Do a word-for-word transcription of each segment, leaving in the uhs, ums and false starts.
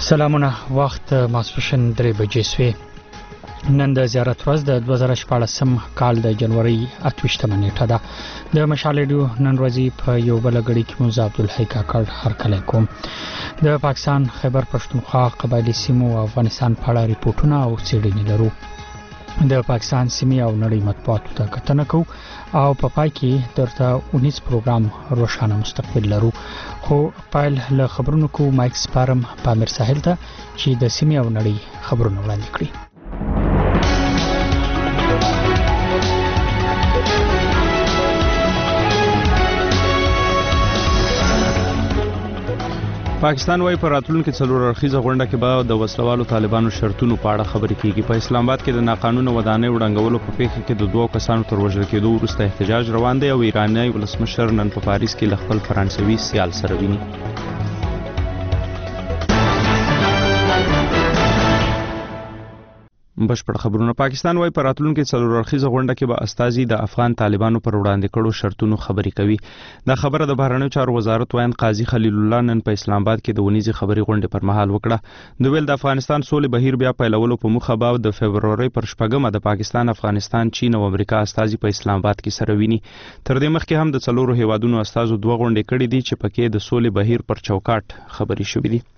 سلامونه وخت ماسپښین درې بجې شوې. نن د زیارت ورځ د دوه زره شپاړسم کال د جنوري اته ویشتمه نیټه ده. د مشال ریډیو نن ورځې په یو بل غړي کې موږ عبدالحی کاکړ هرکلی کوم. د پاکستان خیبر پښتونخوا قبایلی سیمو او افغانستان په اړه ریپورتونه او څېړنې لرو. د پاکستان سیمې او نړۍ مطبوعاتو ته کتنه کوو او په پای کې درته اونیس پروګرام روښانه مستقبل لرو. خو پایل له خبرونو کو مایک سپارم پامیر ساحل ته چې د سیمې او نړۍ خبرونه وړاندې کړي. پاکستان وايي پر راتلونکو څلور اړخیزه غونډه کې به د وسلوالو طالبانو شرطونو په اړه خبرې کیږي. په اسلام آباد کې د ناقانونه ودانۍ وړاندولو په پیښه کې د دوه کسانو تر وژل کېدو وروسته احتجاج روان دی او ایرانی ولسمشر نن په پاریس کې له خپل فرانسوي سیال سره ویني. بشپړ خبرونه. پاکستان وايي پر راتلونکو څلور اړخیزه غونډه کې به استازي د افغان طالبانو پر وړاندې کړو شرطونو خبرې کوي. دا خبره د بهرنیو چارو وزارت وایي قاضي خلیل الله نن په اسلام آباد کې د ونیزي خبري غونډې پر مهال وکړه. د ویل د افغانستان سولې بهیر بیا پیلولو په موخه به د فبرवरी پر شپږمه د پاکستان، افغانستان، چین او امریکا استازي په اسلام آباد کې سره ویني. تر دې مخکې هم د څلورو هیوادونو استازو دوه غونډې کړې دي چې پکې د سولې بهیر پر چوکاټ خبري شوې دي.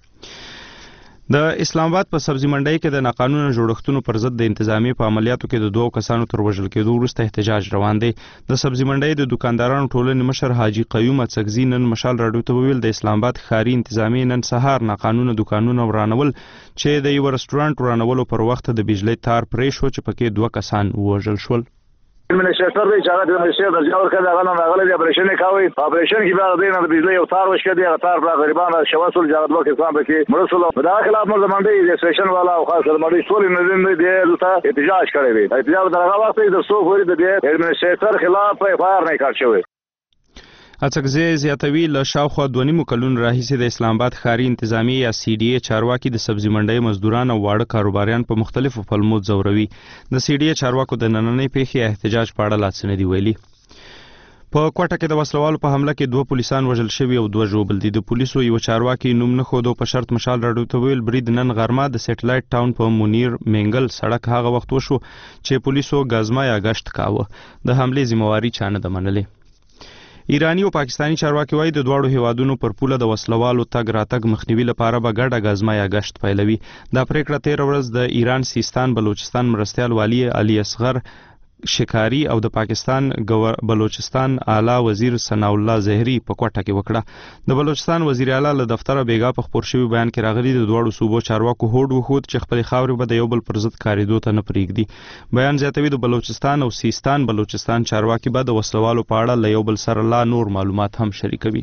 د اسلام آباد په سبزی منډۍ کې د ناقانونه جوړښتونو پر ضد د انتظامی په عملیاتو کې د دوه کسانو تر وژل کېدو وروسته احتجاج روان دی. د سبزی منډۍ د دکاندارانو ټولنې مشر حاجی قیوم اڅکزي نن مشال راډیو ته ویل د اسلام آباد ښاري انتظامی نن سهار ناقانونه دکانونه ورانول چې د یو رستورانت ورانولو پر وخت د بجلی تار پرې شو چې پکې دوه کسان وژل شول. منشتر دی چې هغه د منشتر د ځاور کړه هغه نه غلې اپریشن کوي. اپریشن کې به د نه بجلی یو تار وشکه دی هغه تار پر غریبانو شواسل جګړه دوه کسان پکې مرسل دا خلاف موږ باندې د سټیشن والا او خاص باندې ټول نه دی دلته احتجاج کړی دی. احتجاج درغه واسطه د سو فوري د دې منشتر خلاف په فار نه کار شوی. اڅکزي زیاتوي له شاوخوا دوه نیمو کلونو راهیسې د اسلام آباد ښاري انتظامی یا سی ډي ای چارواکي د سبزی منډۍ مزدوران او واړه کاروباریان په مختلفو پلمو ځوروي. د سی ډي ای چارواکو د نننۍ پیښې احتجاج په اړه لا څه نه دي ویلي. په کوټه کې د وسلوالو په حمله کې دوه پولیسان وژل شوي او دوه ژوبل دي. د پولیسو یو چارواکي نوم نه ښودو په شرط مشال راډیو ته ویل برید نن غرمه د سټلایټ ټاون په مونیر مینګل سړک هغه وخت وشو چې پولیسو غازما یا غشت کاوه. د حملې ذمہواری چا نه ده منلې. ایرانی او پاکستانی چارواکي وايي د دواړو هیوادونو پر پوله د وسلوالو تګ راتګ مخنیوي لپاره به ګډه غازما یا غشت پیلوي. دا پریکړه تیر ورځ د ایران سیستان بلوچستان مرستیال والی علي اصغر شکاری او د پاکستان بلوچستان اعلی وزیر ثناء الله زهری په کوټه کې وکړه. د بلوچستان وزیر اعلی له دفتره بیګا په خبر شوی بیان کې راغلي د دوړو صوبو چارواکو هوډ وخود چې خپل خاورې به د یو بل پر ضد کاریدو ته نه پریږدي. بیان زیاتوي د بلوچستان او سیستان بلوچستان چارواکي به د وسلوالو په اړه له یو بل سره لا نور معلومات هم شریکوي.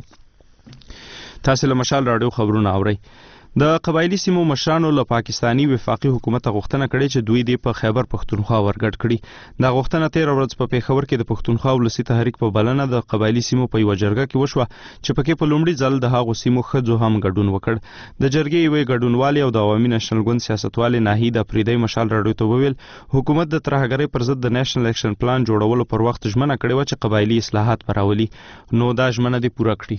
تاسو له مشال راډیو خبرونه اورئ. د قبایلی سیمو مشرانو له پاکستانی وفاقي حکومت غوښتنه کړې چې دوی دې په خیبر پښتونخوا ورګډ کړي. دا غوښتنه تیر ورځ په پیښور کې د پښتونخوا ولسی تحریک په بلنه د قبایلی سیمو په یو جرګه کې وشوه چې پکې په لومړي ځل د هغو سیمو ښځو هم ګډون وکړ. د جرګې یوې ګډونوالې او د عوامي نېشنل ګوند سیاستوالې ناهید افریدی مشال راډیو ته وویل حکومت د ترهګرۍ پر ضد د نېشنل اکشن پلان جوړولو پر وخت ژمنه کړې وه چې قبایلی اصلاحات به راولي، نو دا ژمنه دې پوره کړي.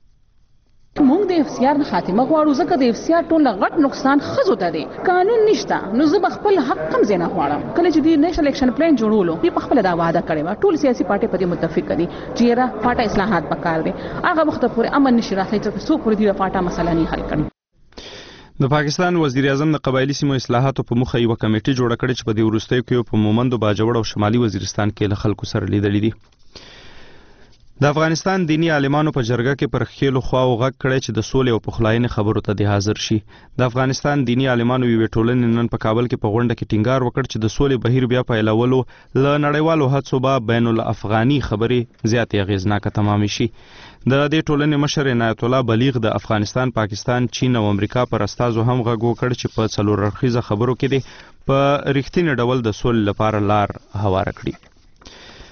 موږ د اف سی آر نه خاتمه غواړو ځکه د اف سی آر ټول غټ نقصان خزو ته دی. قانون نشته نو زه خپل حق کم زینه غواړم. کله چې د نېشنل اکشن پلان جوړولو په خپل دا وعده کړی و ټول سیاسي پارټي په دې متفق دي چې را پاټه اصلاحات وکړ دي. هغه وخت پورې امن نشي راتلی چې څو پورې دی پاټه مسله نه حل کړي. د پاکستان وزیر اعظم د قبایلی سیمو اصلاحاتو په مخه یو کمیټه جوړه کړې چې په دې وروستیو کې په مومند او باجوړ او شمالي وزیرستان کې له خلکو سره لیدلې دي. د افغانستان دینی عالمانو په جرګه کې پر خېلو خواو غږ کړی چې د سولې او پخلاینې خبرو ته د حاضر شي. د افغانستان دینی عالمانو یوې ټولنې نن په کابل کې په غونډه کې ټینګار وکړ چې د سولې بهیر بیا پیلولو له نړیوالو هڅو به بین الافغاني خبرې زیاتې اغېزناکه تمام شي. د دې ټولنې مشر عنایت الله بلیغ د افغانستان، پاکستان، چین او امریکا پر استازو هم غږ وکړ چې په څلور اړخیزه خبرو کې دې په رښتینې ډول د سولې لپاره لار هواره کړي.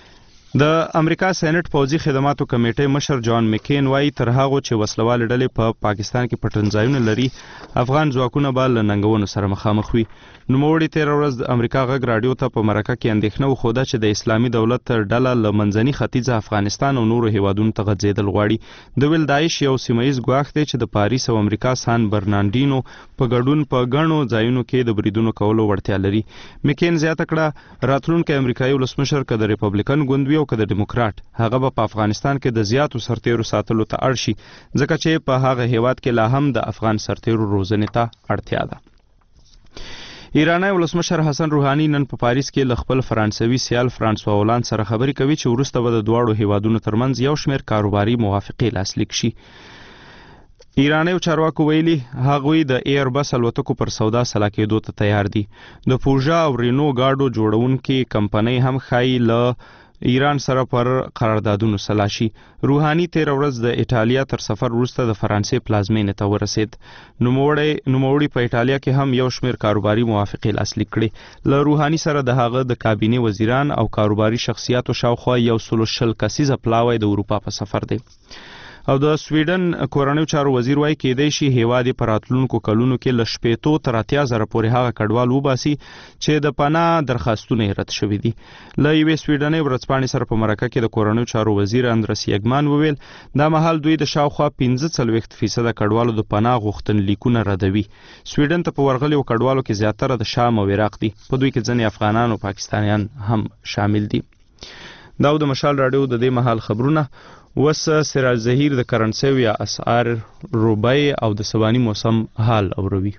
د امریکا سېنات پوځي خدماتو کمیټې مشر جان مکین وايي تر هغه چې وسلوال ډلې په پا پاکستان کې پټنځایونه لري افغان ځواکونه به له ننګونو سره مخامخ وي. نوموړي تیر ورځ د امریکا غږ راډیو ته په مرکه کې اندېښنه وښوده چې د اسلامي دولت ډله له منځني ختیځه افغانستان او نورو هیوادونو ته غځېدل غواړي. د ویل داعش یو سیمه ییز ګواښ دی چې د پاریس او امریکا سان برناردینو په ګډون په ګڼو ځایونو کې د بریدونو کولو وړتیا لري. مکین زیاته کړه راتلونکي امریکایي ولسمشر که د ریپبلیکن ګوند وي او که د ډیموکراټ هغه به په افغانستان کې د زیاتو سرتیرو ساتلو ته اړ شي ځکه چې په هغه هیواد کې لا هم د افغان سرتیرو روزنې ته اړتیا ده. ایرانی ولسمشر حسن روحانی نن په پاریس کې له خپل فرانسوي سیال فرانسوا هولند سره خبرې کوي چې وروسته به د دواړو هیوادونو ترمنځ یو شمېر کاروباري موافقې لاسلیک شي. ایرانی چارواکو ویلي هغوی د ایربس الوتکو پر سودا سلا کېدو ته تیار دي. د پوژا او رینو گاډو جوړونکي کمپنۍ هم ښایي له ایران سره پر قراردادونو سلا شي. روحانی تیر ورځ د ایټالیا تر سفر وروسته د فرانسې پلازمینې ته ورسید. نوموړی نوموړي په ایټالیا کې هم یو شمېر کاروباري موافقې لاسلیک کړې. له روحانی سره د هغه د کابینې وزیران او کاروباري شخصیاتو شاوخوا یو سلو شل کسیزه پلاوی د اروپا په سفر دی. او د سویډن کورنیو چارو وزیر وايي کېدای شي هیواد په راتلونکو کلونو کې له شپېتو تر اتیا زره پورې هغه کډوال وباسي چې د پناه درخواستونه یې رد شوي دي. له یوې سویډنۍ ورځپاڼې سره په مرکه کې د کورنیو چارو وزیر اندرس یګمان وویل دا مهال دوی د شاوخوا پنځه څلوېښت فیصده کډوالو د پناه غوښتنلیکونه ردوي. سویډن ته په ورغلو کډوالو کې زیاتره د شام او عراق دي. په دوی کې ځینې افغانان او پاکستانیان هم شامل دي. دا د مشال راډیو د دې مهال خبرونه. وس سراج زهیر د کرنسي یا اسعار روبای او د سبانی موسم حال اوروي.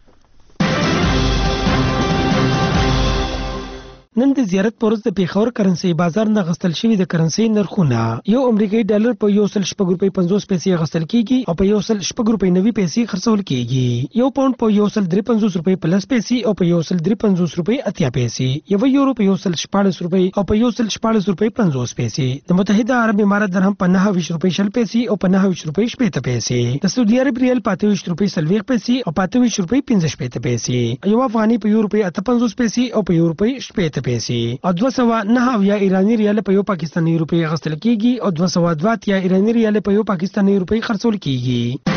نن د زیارت پر ورځ د پیښور کرنسي بازار نه غستل شوی د کرنسي نرخونه یو امریکایي ډالر په یو سل شپږ روپۍ پنځوس پیسې غستل کیږي او په یو سل شپږ روپۍ نوي پیسې خرڅول کیږي. یو پاوند په یو سل درې پنځوس روپۍ پلس پیسې او په یو سل درې پنځوس روپۍ اتیا پیسې. یو یورو په یو سل شپاړس روپۍ او په یو سل شپاړس روپۍ پنځوس پیسې. د متحده عرب امارات درهم په نهه ویشت روپۍ شل پیسې او په نهه ویشت روپۍ شپېته پیسې. د سعودي عرب ریال په اته ویشت روپۍ څلوېښت پیسې او په اته ویشت روپۍ پنځه شپېته پیسې. یو افغاني په یو روپۍ اته پنځوس پیسې او په یو روپۍ شپېته پیسې. او دوه سوه نهه اویا ایراني ریال په یو پاکستاني روپۍ اخیستل کیږي او دوه سوه دوه اتیا ایراني ریال په یو پاکستاني روپۍ خرڅول کیږي.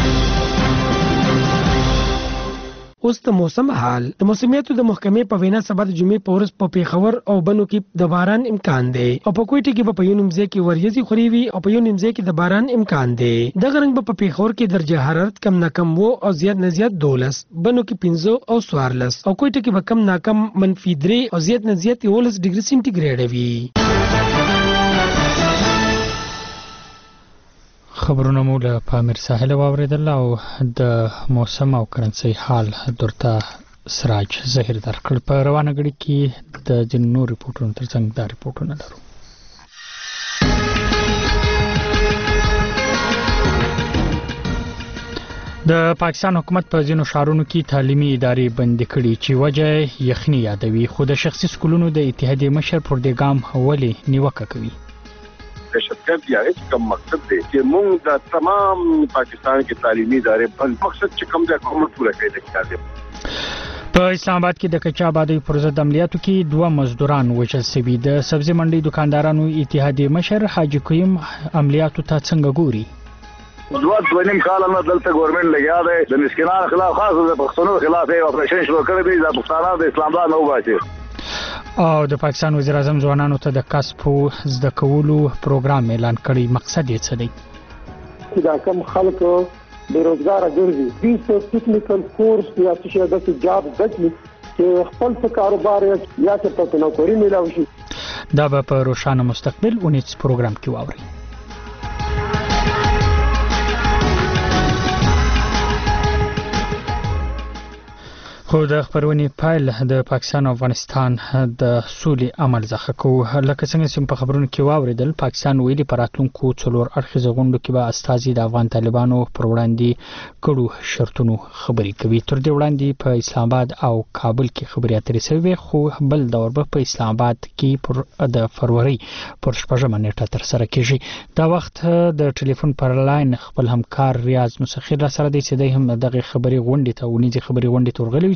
اوس د موسم حال. د موسمیاتو د محکمې په وینا سبا د جمعې په ورځ په پیښور او بنو کې د باران امکان دی او په کوټه کې به په یو نیمځای کې وریځي خوري وي او په یو نیمځای کې د باران امکان دی. دغه رنګ به په پیښور کې درجه حرارت کم نه کم وو او زیات نه زیات دولس، بنو کې پنځه او څوارلس او کوټه کې به کم نه کم منفي درې او زیات نه زیات یولس ډیګري سینټیګریډ وي. خبرونه مو له پامیر ساحل واوریدل او د موسم او کرنسي حال درته سراج زهیر درکړ. په روانه غړي کې د جنو ریپورتونو ترڅنګ دا ریپورتونه لرو. د پاکستان حکومت په ځینو ښارونو کې تعلیمي ادارې بندې کړي چې وجه یخني یادوي، خو د شخصي سکولونو د اتحادیې مشر پر دې ګام ولې نیوکه کوي. دهشتګرد یا هیڅ کوم مقصد دی چې موږ د تمام پاکستان کې تعلیمي ادارې بند مقصد چې کوم دی کوم پوره کوي د کار. په اسلام آباد کې د کچا آبادی پر ضد عملیاتو کې دوه مزدوران وژل شوي. د سبزی منډي دکاندارانو اتحادیې مشر حاجی کویم عملیاتو ته څنګه ګوري؟ دوه دوه نیم کال نه دلته ګورنمنت لګیا دی د مسکینانو خلاف، خاص د پښتنو خلاف یې اپریشن شروع کړی دی. د پښتانه د اسلام آباد نو باسي او د پاکستان وزیر اعظم ځوانانو ته د کسب زده کولو پروګرام اعلان کړی. مقصد یې څه دی؟ دا کوم خلک بیروزګاره ګرځي دوی ته ټیکنیکل کورس یا څه داسې جاب ګټي چې خپل څه کاروبار یا څه په نوکري میلاو شي. دا به په روښانه مستقبل اونیز پروګرام کې واوري. خو د خبرونې پایل د پاکستان او افغانستان د سولې عمل ځخه کوو. لکه څنګه چې په خبرونو کې واوریدل، پاکستان ویلي په راتلونکو څلور اړخیزو غونډو کې به استازي د افغان طالبانو پر وړاندې کړو شرطونو خبرې کوي. تر دې وړاندې په اسلام آباد او کابل کې خبرې اترې شوې، خو بل دور به په اسلام آباد کې پر د فروری پر شپږمه نیټه تر سره کیږي. دا وخت د ټلیفون پر لاین خپل همکار ریاض مسخر را سره دی چې د هم دغه خبرې غونډې ته ونیځي خبرې غونډې تورغلي چې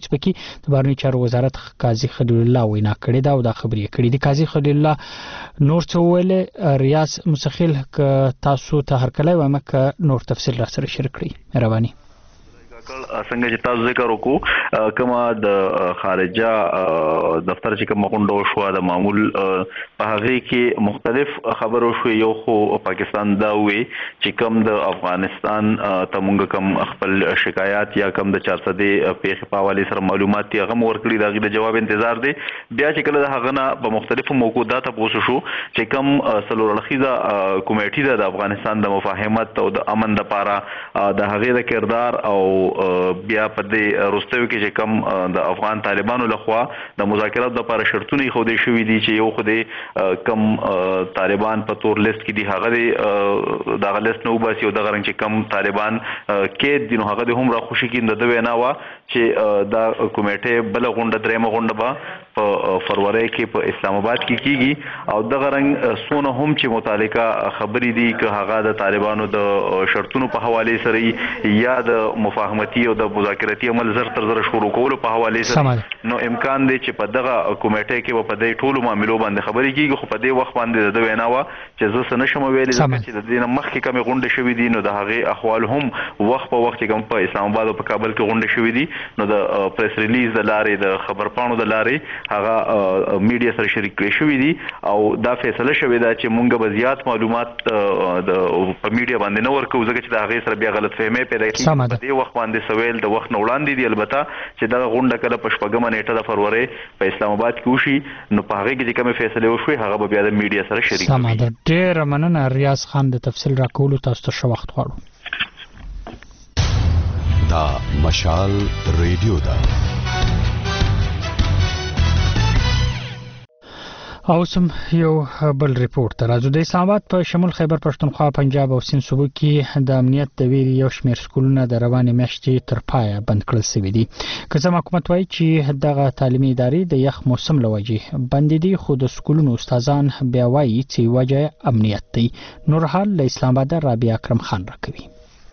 پکې د بهرنی چارو وزارت قاضي خلیل الله وینا کړې ده او دا خبرې کړې دي. قاضي خلیل الله نور څه ویل ریاض مسخیل ک تاسو ته هر کله وایم ک نور تفصیل را سره شریک کړئ. مهرباني. څنګه چې تاسو ذکر وکړو کومه د خارجه دفتر چې کوم غونډه شو د معمول په هغه کې مختلف خبرو شو. یو خو پاکستان دا وی چې کوم د افغانستان ته مونږ کوم خپل شکایات یا کوم د چار سو د پیښې په حواله سره معلومات یې غو ورکړي دا غي د جواب انتظار دی. بیا چې کله د هغه نه په مختلفو موضوعاتو تاسو شو چې کوم سلورلخیزه کمیټې د افغانستان د مفاهمت او د امن لپاره د هغه د کردار او بیا په دې روستوي کې چې کم د افغان طالبانو لخوا د مذاکرات لپاره شرطونه خوده شوې دي چې یو خوده کم طالبان په تور لیست کې دي هغه د غلیست نو باسي او د غرنګ چې کم طالبان کې دي نو هغه د هم را خوشي کې د وینا وا چې دا کمیټه بل غونډه درېمه غونډه با په فروری کې په اسلام آباد کې کیږي او د غرنګ سونه هم چې متعلقه خبرې دي چې هغه د طالبانو د شرطونو په حواله سره یا د مفاهمتي او د مذاکراتي عمل زر تر زر شروع کولو په حواله سره نو امکان دی چې په دغه کمیټه کې په دې ټولو معاملو باندې خبرې کیږي. خو په دې وخت باندې د وینا وا چې زه سن شم ویلې چې د دې مخکې کومه غونډه شوې دي نو د هغه احوال هم وخت په وخت کوم په اسلام آباد او په کابل کې غونډه شوې دي نو د پریس ریلیز د لارې د خبر پاڼو د لارې هغه میډیا سره شریک کړی شوې دي او دا فیصله شوې ده چې مونږ به زیات معلومات د په میډیا باندې نه ورکو ځکه چې د هغه سره بیا غلط فهمي پیدا کیږي. په دې وخت باندې سویل د وخت نه وړاندې دي البته چې دا غونډه کله په شپږمه نیټه د فروری په اسلام آباد کې وشي نو په هغه کې چې کومه فیصله وشوي هغه به بیا د میډیا سره شریک شي. سمه ده. ډېر مننه ریاض خان د تفصیل راکولو. تاسو ته ښه وخت غواړو. دا مشال ریډیو ده. او سم یو بل ریپورت راځو. د اسلام آباد په شمول خیبر پښتونخوا، پنجاب او سیند صوبو کې د امنیت د ویري یو شمېر سکولونه د روانې میاشتې تر پایه بند کړل شوي دي. که څه حکومت وایي چې دغه تعلیمي ادارې د یخ موسم له وجې بند دي، خو د سکولونو استادان بیا وایي چې وجه امنیت دی. نور حال له اسلام آباد رابعه اکرم خان راکوي.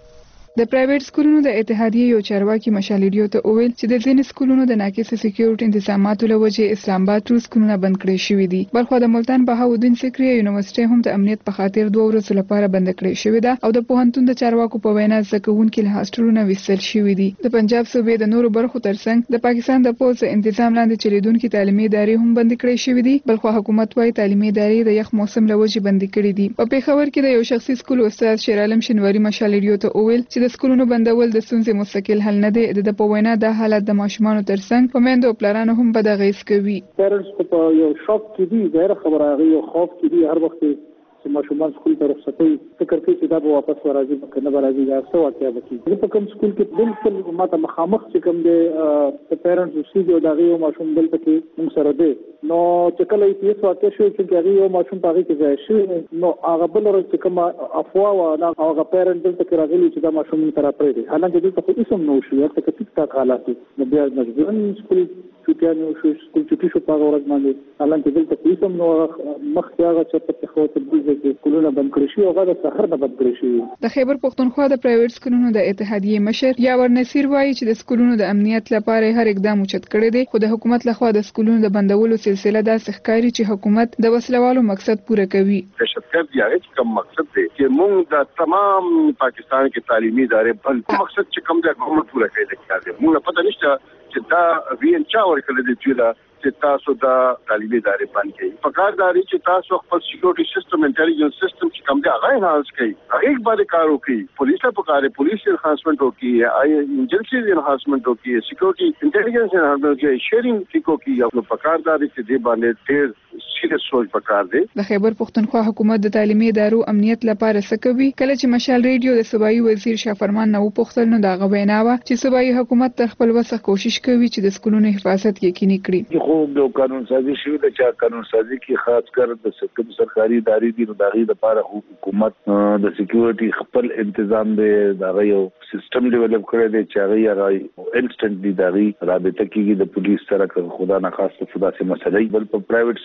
د پرایویټ سکولونو د اتحادیې یو چارواکي مشال ریډیو ته وویل چې د ځینې سکولونو د ناقص سکیورټي تنظیماتو له وجې اسلام آباد ټول سکولونه بند کړي شوي دي. بلخو د ملتان بهاودین فکري یونیورسيټي هم د امنیت په خاطر دوه ورځې لپاره بند کړي شوې ده او د پوهنتون د چارواکو په وینا زکوونکو له هاستلونو ویستل شوي دي. د پنجاب صوبې د نورو برخو ترڅنګ د پاکستان د پولیس تنظیم لاندې چلیدونکو تعلیمي ادارې هم بند کړي شوې دي. بلخو حکومت وايي تعلیمي ادارې د یخ موسم له وجې بند کړي دي. په پیښور کې د یو شخصي سکول استاد شیر عالم شنواری مشال ریډیو ته وویل چې د سکولونو بندول د ستونزې مستقل حل نه دی. د په وینا د حالت د ماشومان ترڅنګ په میندو پلانونو هم بد اغیز کوي. پیرنټس په یو شوک کې دي، غیر خبره هغه یو خوف کې دي هر وخت چې ماشومان سکول ته رخصتي فکر کوي چې دا به واپس ورځي کنه به راځي دا څه واقعیا وکړي. په کوم سکول کې بالکل ماته مخامخ چې کوم دی د پیرنټس سي او دا یو ماشوم دلته کې موږ سره دی نو چې کله یې تاسو واقع شو چې هغه یو ماشوم په هغه کې ځای شي نو هغه بل ورځ چې کوم افوا و هغه پیرنټ دلته کې راغلي چې دا ماشوم تر پرې دی حالانکه دلته خو هیڅ نو شو هغه کې ټیک ټاک حالات نو بیا مجبورن سکول چټیانو شو سکول چټی شو په ورځ باندې حالانکه دلته هیڅ نو مخ هغه چې په خو ته د سکولونو بند کړی شي او هغه د سحر نه بند کړی شي. د خیبر پښتونخوا د پرایویټ سکولونو د اتحادیې مشر یاور نصیر وایي چې د سکولونو د امنیت لپاره هر اقدام اوچت کړی دی، خو د حکومت لخوا د سکولونو د بندولو سلسله داسې ښکاري چې حکومت د وسلوالو مقصد پوره کوي. دهشتګرد یې چې کوم مقصد دی چې موږ د تمام پاکستان کې تعلیمي ادارې بند مقصد چې کوم دی حکومت پوره کوي. موږ پته نشته چې دا وین چا ورکړل دی چې چې تاسو دا تعلیمي ادارې بند کړئ. په کار داري چې تاسو خپل سکیورټي سیستم انټيليجنس سیستم چې کوم دی هغه انهانس کړئ، هغه باندې کار وکړئ. پولیس په کار پولیس انهانسمنت وکړي، آی ایجنسي انهانسمنت وکړي، سکیورټي انټيليجنس انهانسمنت وکړي، شیرینګ ټیکو کې یو په کار داري چې دې باندې ډېر سیریس سوچ پکار دی. د خیبر پښتونخوا حکومت د تعلیمي ادارو امنیت لپاره څه کوي؟ کله چې مشال ریډیو د صوبایي وزیر شافرمان نو پوښتل نو دا غوښنه و چې صوبایي حکومت تر خپل وسه کوشش کوي چې د سکولونو حفاظت یقیني کړي. خو د قانون سازي شوی د چا قانون سازي کې خاص کر د سکم سرکاري ادارې دي نو دغه لپاره حکومت د سکیورټي خپل تنظیم دی دغه یو سیستم ډیولپ کړی دی چې هغه راي انسټنټلی دغه رابطه کیږي د پولیس سره خدا نه خاصه خدا سي مسلې بل په پرایویټ سکولونو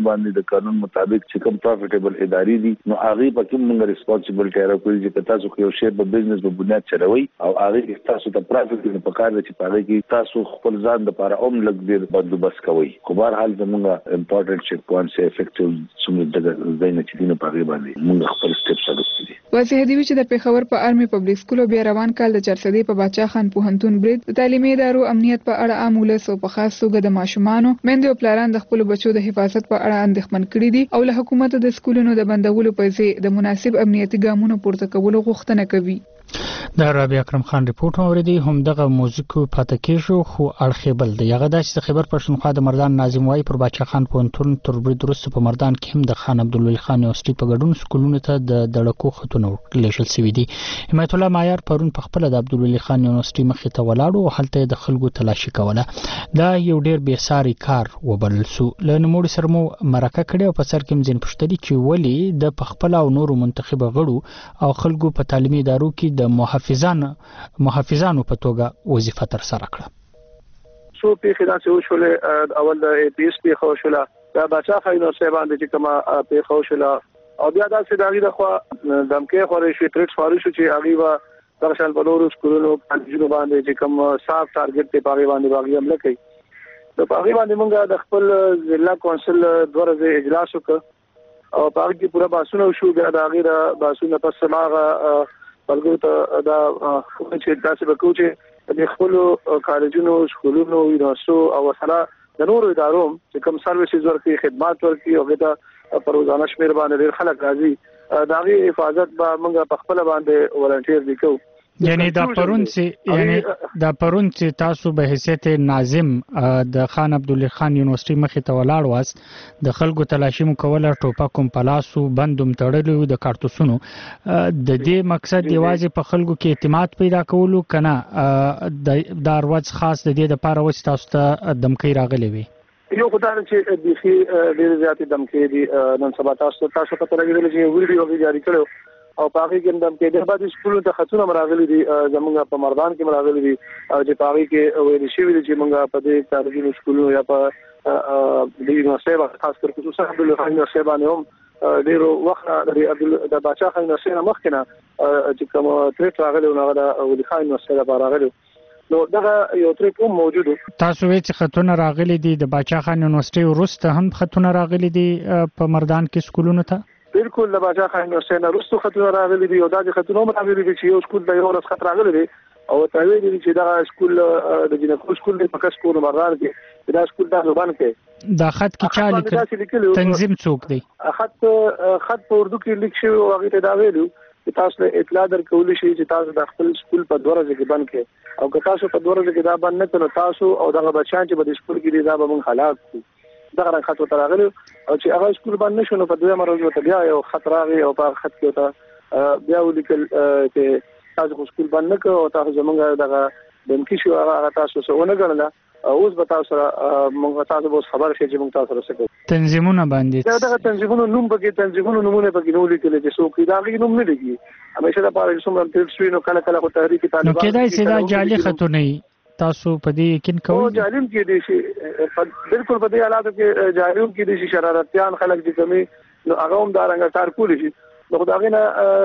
باندې د قانون مطابق چې کوم پروفیټیبل ادارې دي نو هغه پکې موږ ریسپانسیبلټي راکوي چې تاسو خو یو شی په بزنس په بنیاد چلوي او هغه تاسو ته پروفیټ په کار چې په هغه کې تاسو خپل ځان لپاره اوم لګ ډیر بندوبست کوي خو بهر حال زموږ امپورټنت چیک پوینټ سي افیکټیو څومره د زینه چې دینه په هغه باندې موږ خپل سټیپس اخلو دي واضح دی چې د پیښور په آرمي پبلک سکول بیا روان کال د چرسدي په باچا خان پوهنتون برید د تعلیمي ادارو امنیت په اړه عام ولس او په خاص توګه د ماشومانو مندو پلاران د خپل بچو د حفاظت په اړه اندېښمن کړي دي او له حکومت د سکولونو د بندولو په ځای د مناسب امنیتي ګامونو پورته کولو غوښتنه کوي. د رابعه اکرم خان ریپورت اوریدي هم دغه موزیکو پاتې کېږي خو اړخېبل دی هغه د خبر پښتونخوا د مردان ناظم وای پر باچا خان پوهنتون تر برید وروسته په مردان کې هم د خان عبدالولي خان یونیورسيټي په ګډون سکولونو ته د دړکو خطونه لیږل شوي دي. حمایت الله معیار پرون په خپل د عبدالولي خان یونیورسيټي مخې ته ولاړ او هلته د خلکو تلاشي کوله. دا یو ډیر بې ساري کار وبلل سو. له نوموړي سره مو مرکه کړې او په سر کې مزین پښتني چې ولی د خپل او نورو منتخب غړو او خلکو په تعلیمي ادارو کې د محافظان محافظانو په توګه وظیفه تر سره کړه. سو په خلاص یو شولې اول د پی ایس پی خو شولا دا بچا خاینو سه باندې چې کما په خو شولا او بیا دا چې داغي د خو دمکه خوري شي ټریټ فاري شو چې هغه وا درشل بلورو سکولونو پنځونو باندې چې کم صاف ټارګټ ته پاغي باندې باغي عمل کوي. د پاغي باندې موږ د خپل ضلع کونسل دورځه اجلاس وکړ او پاغي کې پورا باسونه شو بیا دا غیره باسونه پس ماغه بلګو ته دا چې تاسو به کوچ د خپل کالجونو سکولونو یونیورسيټو او سره د نورو ادارو چې کوم سرویسز ورکړي خدمات ورکړي او غدا پر روزانه شمیر باندې ډیر خلک راځي داغي حفاظت به موږ په خپل باندې ولنټیر وکړو. یعنی دا پرون چې یعنی دا پرون چې تاسو به حیثیت ناظم د خان عبدالله خان یونیورسيټي مخې ته ولاړ واست د خلکو تلاشي مو کوله ټوپکوم پلاسو بندوم تړلو د کارتوسونو د دې مقصد یوازې په خلکو کې اعتماد پیدا کولو کنه د داروځ خاص د دې لپاره و چې تاسو ته دمکې راغلي وي. یو خدای چې د شي ډېر زیاتې دمکې دي نن سبا تاسو تاسو ته راغلي چې ویډیو جاری کړو او پاغي کې دم کې د بعد سکولونو ته خطونه مراغلي دي زمونږ په مردان کې مراغلي دي او چې پاغي کې ویل شي ویل چې مونږ په دې تارجینو سکولونو یا په د یونیورسيټي خاص کر خصوصا د یونیورسيټي باندې هم ډیرو وخت د باچا خان یونیورسيټي مخکنه چې کوم تریټ راغلی نو د ولي خان یونیورسيټي لپاره راغلی نو دا یو تریټ هم موجود. تاسو وی چې خطونه راغلي دي د باچا خان یونیورسيټي ورسته هم خطونه راغلي دي په مردان کې سکولونو ته بالکل د باچا خان یونیورسيټي نه رسو خطونه راغلي دي او دا چې خطونه راغلي دي چې یو سکول د یو ورځ خط راغلي دي او ته ویلي چې دا سکول د جنکو سکول د پکا سکول مردان کې دا سکول د زبان کې دا خط کې چا لیکل تنظیم څوک دی خط خط په اردو کې لیک شوی او هغه ته دا ویلو چې تاسو له اطلاع درکول شي چې تاسو د خپل سکول په دوره کې بند کې او که تاسو په دوره کې دا بند نه کړو تاسو او دغه بچیان چې په سکول کې دي دا به مونږ حالات دغه خط وته راغلی او چې هغه سکول باندې شنو په دوه مرزو ته بیا یو خط راغی او په خط کې ته بیا ولیکل چې تاسو سکول باندې کو او تاسو زمونږ دغه دمکی شو هغه تاسو څه ونه غړل اوس به تاسو موږ تاسو به خبر شي چې موږ تاسو سره څه تنظیمونه باندې دا تنظیمونو نوم به تنظیمونو نمونه به نو لیکل چې څوک دا غي نوم نه لګي همیشه دا پاره څومره تل شوی نو کله کله خو تحریک طالبان نو کېدای شي دا جعلي خطونه تاسو په دې یقین کوئ او جالم کې دي شي بالکل په دې حالاتو کې جالم کې دي شي شرارتيان خلک دي کمی نو هغه هم دا رنګ تار کول شي نو دا غینه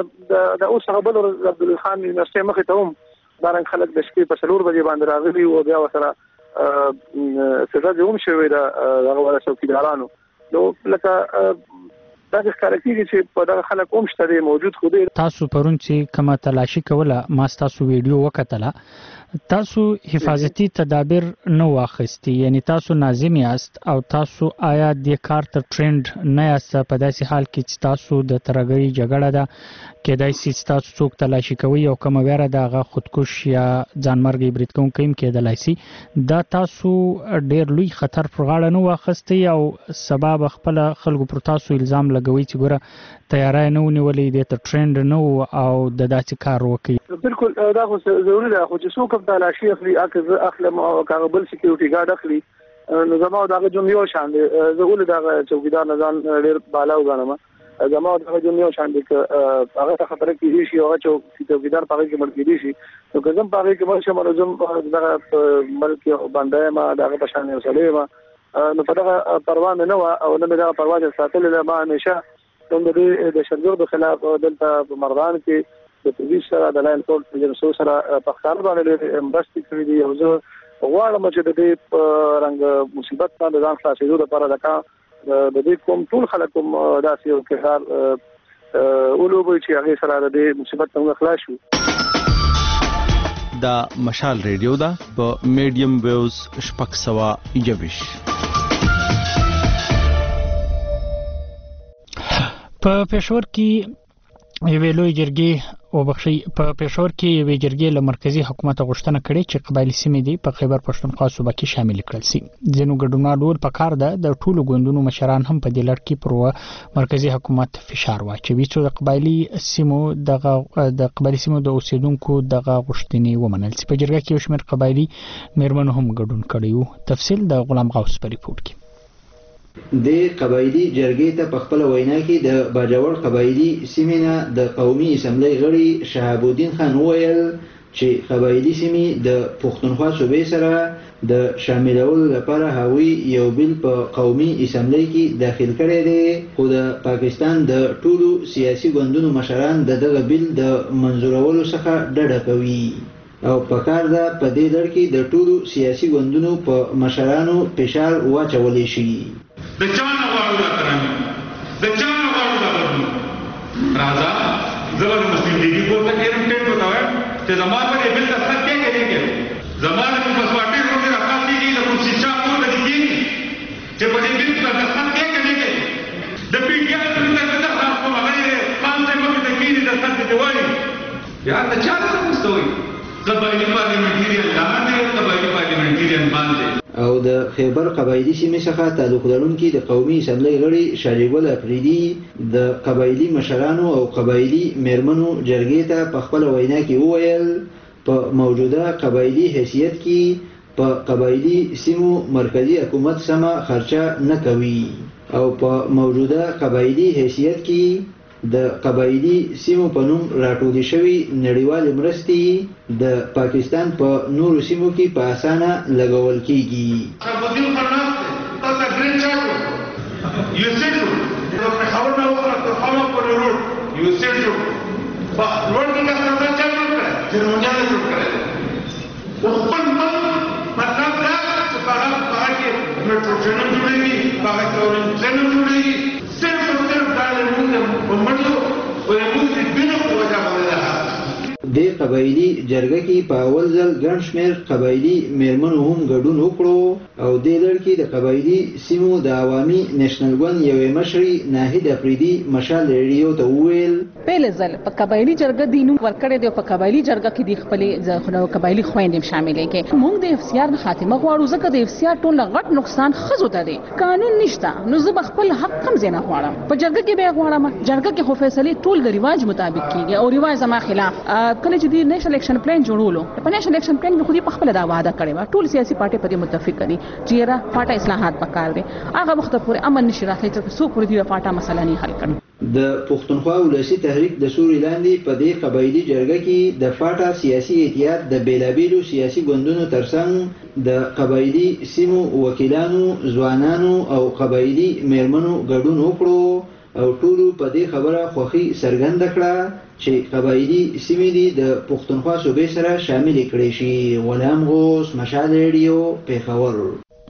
د اوس هغه بل عبدالله خان یونیورسيټي مخې ته هم دا رنګ خلک د شپې په سلور بجې باندې راغلي او بیا وسره سزا جوړ شوی دا هغه ولا څوکیدارانو نو لکه دا ښکار کیږي چې په دغه خلک هم شته موجود خو دې تاسو پرون چې کومه تلاشي کوله ما تاسو ویډیو وکړه تاسو حفاظتي تدابیر نو واخستي یعنی تاسو ناظم یاست او تاسو آیا د کار ته ټرند نه یاست په داسې حال کې چې تاسو د ترګری جګړه ده کېدای شي تاسو څوک تلاشي کوي او کوم ویره دغه خودکش یا ځانمرګي برید کوم کیم کېدلای شي دا تاسو ډیر لوی خطر پر غاړه نو واخستي او سبب خپل خلکو پر تاسو الزام لګوي چې ګوره تیاری نه ونیولې د ته ټرند نو او د داسې کار وکړي. بالکل دا خو ضروري ده خو چې څوک تلاشي اخلي اکه اخلم او کاغبل سکیورټي ګارد اخلي نو زموږ دغه جون یو شان دي زه ول دغه چوکیدار نظام ډیر بالا وګڼم زموږ دغه جون یو شان دي هغه ته خطر کیږي شي هغه چوکیدار پاره کې مړ کیږي شي نو کوم پاره کې مړ شي مرزم دغه ملک باندې ما دغه په شان یو سړی ما نو په دغه پروا نه و او نه دغه پروا ساتل له ما همیشه د دې د شرګردو خلاف دلته په مردان کې د پولیس سره د لاین کول ایجنسو سره په خاطر باندې مرستې کړې دي او زه غواړم چې د دې رنګ مصیبت باندې ځان خلاصېدو لپاره د کا د دې کوم ټول خلک کوم داسې یو کار اولوبوي چې هغه سره د دې مصیبت څخه خلاص شو. دا مشال ریډیو دا په میډیم ویوز شپږ سوه یوویش. په پېښور کې یوې لوی جرګې او بخشي په پېښور کې یوې جرګې له مرکزی حکومت غوښتنه کړې چې قبایلی سیمې دي په خیبر پښتونخوا صوبه کې شامل کړل شي. ځینو ګډونوالو په کار ده د ټولو ګوندونو مشران هم په دې لړ کې پر مرکزی حکومت فشار واچوي چې د قبایلی سیمو دغه د قبایلی سیمو د اوسیدونکو دغه غوښتنې ومنل شي. په جرګه کې یو شمېر قبایلی میرمنو هم ګډون کړی وو. تفصیل د غلام غوث په ریپورت کې. د قبایلی جرګې ته په خپل وینا کې د باجوړ قبایلی سیمې نه د قومي اسمبلی غړي شهاب الدین خان وویل چې قبایلی سیمې د پښتونخوا صوبې سره د شاملولو لپاره هغوی یو بل په قومي اسمبلی کې داخل کړی دی، خو د پاکستان د ټولو سیاسي ګوندونو مشران د دغه بل د منظورولو څخه ډډه کوي او په کار ده په دې لړ کې د ټولو سیاسي ګوندونو په مشرانو فشار واچولی شي. د چا نه غواړو دا ترانې د چا نه غواړو دا بدلون راځه زه به مسلم لیګي پورته کېږم ټینټ ورته وایم چې زما پر یې بل دستخط کې کوي کې زما د پسواټې ورته راخلاص کېږي د کوم شیشه پورته دي کېږي چې په دې بل دستخط کې کوي کې د پی ټي آی پر دې دستخط کوم هغه یې پام ته مخ ته کېږي دستخط دی وایي یا د چا څه مستوي قبایلی پارلیمنټریان لاندې قبایلی پارلیمنټریان باندې. او د خیبر قبایلی سیمې څخه تعلق لرونکي د قومي اسمبلی غړي شاجګل افریدي د قبایلی مشرانو او قبایلی میرمنو جرګې ته په خپل وینا کې وویل په موجوده قبایلی حیثیت کې په قبایلی سیمو مرکزی حکومت سمه خرچه نه کوي او په موجوده قبایلی حیثیت کې د قبایلی سیمو په نوم راټولې شوي نړیوالې مرستې د پاکستان په نورو سیمو کې په اسانه لګول کیږي. د قبایلی جرګه کې په اول ځل ګڼ شمېر قبایلی میرمنو هم ګډون وکړو او دې لړ کې د قبایلی سیمو د عوامي نېشنل ګوند یوې مشرې ناهید افریدي مشال ریډیو ته وویل پهل ځل په قبایلی جرګه د نوم ورکړی دی په قبایلی جرګه کې د خپلې قبایلی خویندې شاملې کې موږ د اف سی آر خاتمه غواړو ځکه د اف سی آر ټول غټ نقصان خزو ته دی قانون نشته نو زه خپل حق کم زینه غواړم په جرګه کې به غواړم جرګه کې خو فیصله ټول د ریواج مطابق کیږي او ریواج زما خلاف کله چې د نېشنل الیکشن پلان جوړولو په نېشنل الیکشن پلان کې خو دې په خپل دا وعده کړی و ټول سیاسي پارټي په دې متفق دي چې را پاټه اصلاحات پکار دي هغه وخت پورې امن نشي راتلی چې څو پورې دی پاټه مسله نه حل کړي. د پښتونخوا ولسی تحریک د سوري لاندې په دې قبایلی جرګه کې د فاټا سیاسي اتحاد د بیلابیلو سیاسي ګوندونو ترڅنګ د قبایلی سیمو وکیلانو ځوانانو او قبایلی میرمنو ګډون وکړو او ټولو په دې خبره خوښي څرګنده کړه چې قبایلی سیمې دي د پښتونخوا صوبې سره شامل کړي شي. غلام غوث مشال ریډیو پېښور.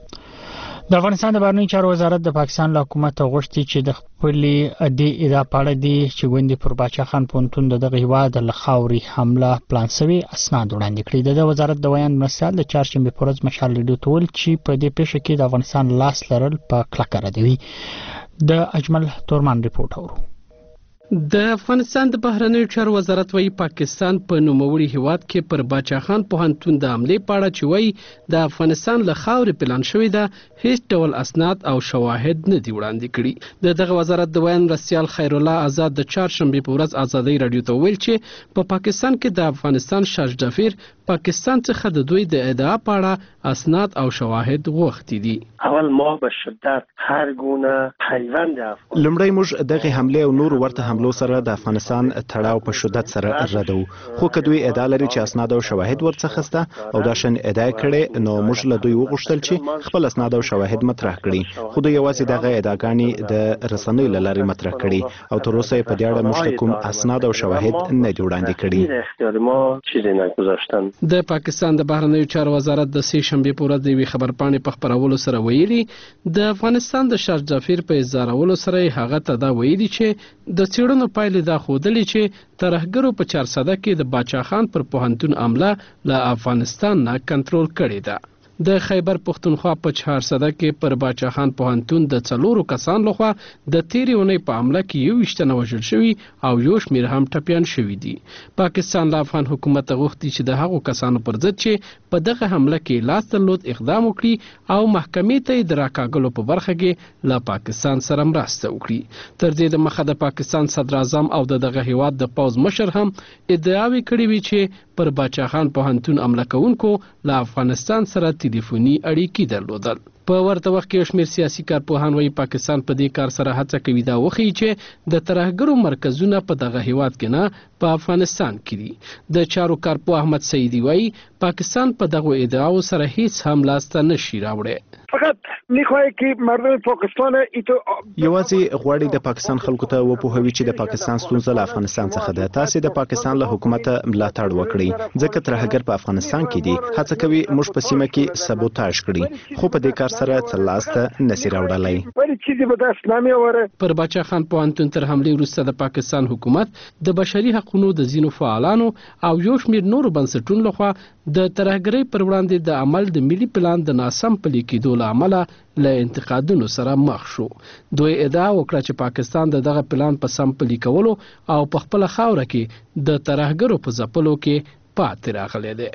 د افغانستان د بهرنیو چارو وزارت د پاکستان له حکومت غوښتي چې د خپلې د ادعا په اړه دي چې ګوندې پر باچا خان پوهنتون د دغه هیواد له خاورې حمله پلان شوی اسناد وړاندې کړي. د وزارت د بیان مرستیال د چهارشنبې په ورځ مشال ریډیو ته وویل چې په دې پیښه کې د افغانستان لاس لرل په کلکه ردوي. د اجمل تورمان ریپورت اورو. د افغانستان د بهرنیو چارو وزارت وايي پاکستان په نوموړي هیواد کې پر باچا خان پوهنتون د حملې په اړه چې وايي د افغانستان له خاورې پلان شوی ده هیڅ ډول اسناد او شواهد نه دي وړاندې کړي. د دغه وزارت د بیان مرستیال خیر الله آزاد د چهارشنبې په ورځ ازادۍ راډیو ته ویل چې په پا پاکستان کې د افغانستان شاش دفیر پاکستان څخه د دوی د ادعا په اړه اسناد او شواهد غوښتي دي. اول ما به شدت هر گونه پیوند افغان لمړی موږ دغه حمله او نور ورته حملو سره د افغانستان تړاو په شدت سره ردو، خو که دوی ادعا لري چې اسناد او شواهد ورڅخه سته او دا شن ادعا کړي نو موږ له دوی وغوښتل چې خپل اسناد او شواهد مطرح کړي، خو دوی یوازې دغه ادعاګانې د رسنیو له لارې مطرح کړي او تر اوسه په دې اړه موږ کوم اسناد او شواهد نه دي وړاندې کړي. اختیار ما چیزی نگذاشتن. د پاکستان د بهرنیو چارو وزارت د سه شنبه په ورځ د یوې خبرپاڼې په خپرولو سره ویلي د افغانستان د شارجه فیر په اظهارولو سره هغه ته دا ویلي چې د څېړنو پایلې دا ښودلې چې ترهګرو په چارسده کې د باچا خان پر پوهنتون عمله له افغانستان نه کنټرول کړې ده. د خیبر پښتونخوا په چهارسده کې پر باچا خان پوهنتون د څلورو کسان لخوا د تیرې اونۍ په حمله کې یو ویشت تنه وژل شوي او یو شمېر هم ټپیان شوي دي. پاکستان له افغان حکومت غوښتي چې د هغو کسانو پر ضد چې په دغه حمله کې لاس درلود اقدام وکړي او محکمې ته یې د راکاږلو په برخه کې له پاکستان سره مرسته وکړي. تر دې دمخه د پاکستان صدر اعظم او د دغه هیواد د پوځ مشر هم ادعاوې کړې وي چې پر باچا خان پوهنتون عمله کوونکو له افغانستان سره ټلیفوني اړیکې درلودل. په ورته وخت کې شمېر سیاسي کارپوهان وایي پاکستان په دې کار سره هڅه کوي دا وښیي چې د ترهګرو مرکزونه په دغه هیواد کې نه په افغانستان کې دي. د چارو کارپوه احمد سعیدي وایي پاکستان په دغه ادعاو سره هیڅ هم لاسته نشي راوړی. فقط میخوای که مردم پاکستان ایتو یوازې غواړي د پاکستان خلکو ته وپوهوي چې د پاکستان ستونزه له افغانستان څخه ده. تاسو د پاکستان له حکومت ملاتړ وکړئ ځکه ترهګر په افغانستان کې دي. هڅه کوي موږ په سیمه کې سبوتاژ کړي خو په دې کار سره څه لاسته نشي راوړلی. ولی چیزی به دست نمیآوره. پر باچا خان پوهنتون تر حملې وروسته د پاکستان حکومت د بشري حقوقو د ځینو فعالانو او یو شمېر نورو بنسټونو لخوا د ترهګرۍ پر وړاندې د عمل د ملي پلان د ناسم پلي کېدو له امله له انتقادونو سره مخ شو. دوی ادعا وکړه چې پاکستان د دغه پلان په سم پلي کولو او په خپله خاوره کې د ترهګرو په ځپلو کې پاتې راغلی دی.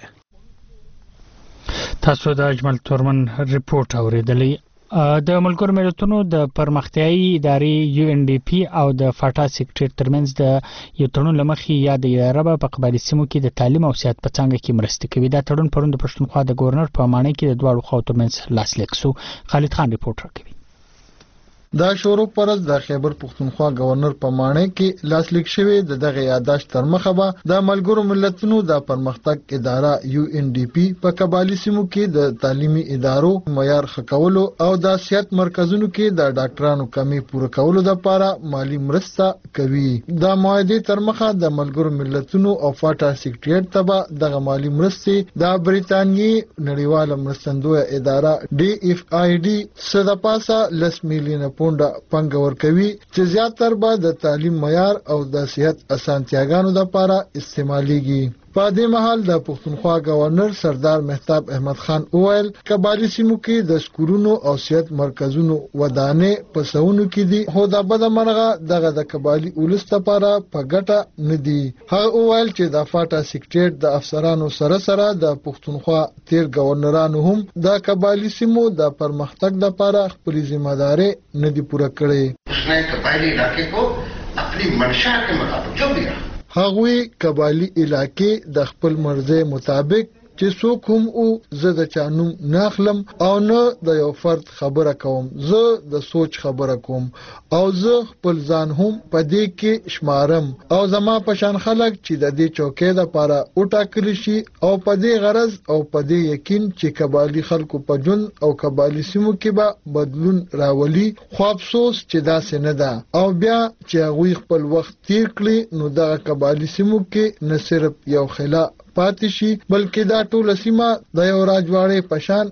تاسو د اجمل تورمن ریپورت اوریدلی. د ملګرو ملتونو د پرمختیايي ادارې یو ان ډي پی او د فاټا سیکریټریټ ترمنځ د یو تړون لمخې یا د اداره په قبایلي سیمو کې د تعلیم او سیاحت په څانګه کې مرسته کوي. دا تړون پرون د پښتونخوا د گورنر په مانۍ کې د دواړو خواو ترمنځ لاسلیک شو. خالد خان ریپورت راکوي. دا شروع پرز د خیبر پښتونخوا گورنر په مانۍ کې لاسلیک شوی د دغه یاداشت تر مخه به د ملګرو ملتونو د پرمختګ اداره یو ان ډي پی په قبایلي سیمو کې د تعلیمي ادارو معیار ښه کولو او د صحت مرکزونو کې د ډاکټرانو کمی پوره کولو لپاره مالی مرسته کوي. د معاهدې تر مخه د ملګرو ملتونو او فاټا سیکریټریټ ته به دغه مالی مرستې د بریتانیې نړیواله مرستندویه اداره ډي اف آی ډي څخه پاسه لس میلیونه پونډه پنګ ورکوي چې زیاتره به د تعلیم معیار او د صحت اسانتیاګانو لپاره استعماليږي. په دې مهال د پښتونخوا گورنر سردار مهتاب احمد خان وویل قبایلی سیمو کې د سکولونو او صحت مرکزونو ودانې په سونو کې دي خو د بده مرغه دغه د قبایلی ولس لپاره په ګټه نه دي. هغه وویل چې د فاټا سیکریټریټ د افسرانو سره سره د پښتونخوا تیر گورنرانو هم د قبایلی سیمو د پرمختګ لپاره خپل ځمېداري نه دي پوره کړې. उसने कबायली इलाके को अपनी मंशा के मुताबिक जो भी रहा هغوی قبایلی علاقې د خپل مرزه مطابق چې څوک هم او زه د چانوم ناخلم او نه د یو فرد خبره کوم، زه د سوچ خبره کوم او زه خپل ځان هم په دې کې شمارم او زما په شان خلک چې د دې چوکۍ لپاره وټاکل شي او په دې غرض او په دې یقین چې قبایلی خلکو په جون او قبایلی سیمو کې به بدلون راولي. خو افسوس چې داسې نه ده او بیا چې هغوی خپل وخت تیر کړي نو دغه قبایلی سیمو کې نه صرف یو خلا پاتې شي بلکې دا ټول سیمه د یو راجواړې پشان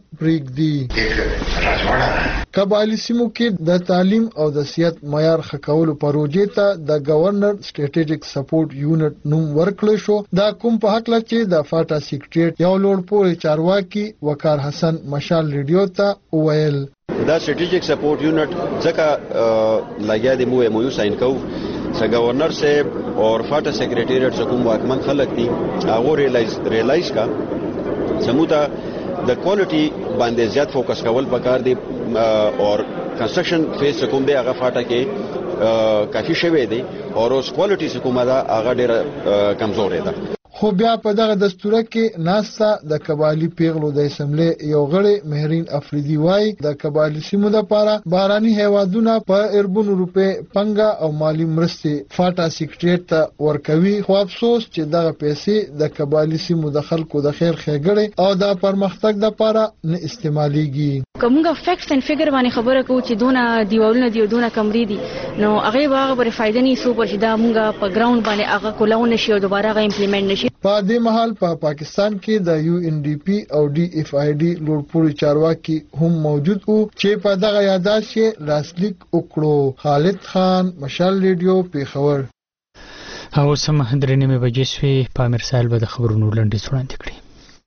پرېږدي. قبایلی سیمو کې د تعلیم او د صحت معیار ښه کولو پروژې ته د گورنر سټریټیجیک سپورټ یونټ نوم ورکړل شو. دا کوم په حق لچې د فاټا سیکریټریټ یو لوړ پوړی چارواکي وقار حسن مشال ریډیو ته وویل. دا سټریټیجیک سپورټ یونټ ځکه لګیا دی مو ایم او یو ساين کو س گورنر سے اور فاٹا سیکریٹریٹ سے کوم واکمن خلک دي هغه ریلایز ریلایز کا سموتا د کوالټي باندې زیات فوکس کول پکار دي اور کنسټرکشن فیز کوم دی هغه فاٹا کې کافي شوی دی اور اوس کوالټي سے کومه دا هغه ډیره کمزور ده. خو بیا په دغه دستوره کې ناسا د قبایلی پیغلو د اسمبلی یو غړی مهرین افریدي وای د قبایلی سیمو لپاره بهراني هیوادونه په اربونو روپے پنګه او مالی مرستې فاټا سیکریټریټ ته ورکوي، خو افسوس چې دغه پیسې د قبایلی سیمو د خلکو د خیر ښېګړې او د پرمختګ لپاره نه استعمالیږي. کومه فیکټس اند فیګر باندې خبره کوو چې دونه دیوالونه دی دونه کمرې دي نو هغه واغه پر فائدہ نه سو پر چې دا مونږه په ګراوند باندې هغه کولاونه شي او دوباره هغه امپلیمنٹ نشي. په دې مهال په پا پاکستان کې د یو ان ډي پی او ډي اف آی ډي لوړپوړي چارواکي هم موجود وو چې په دغه یاداش کې لاسلیک وکړو. خالد خان، مشال ریډیو، پیښور. او سم درې نیمه بجې شوې. په امیر سایل به د خبرونو لنډیز وړاندې کړي.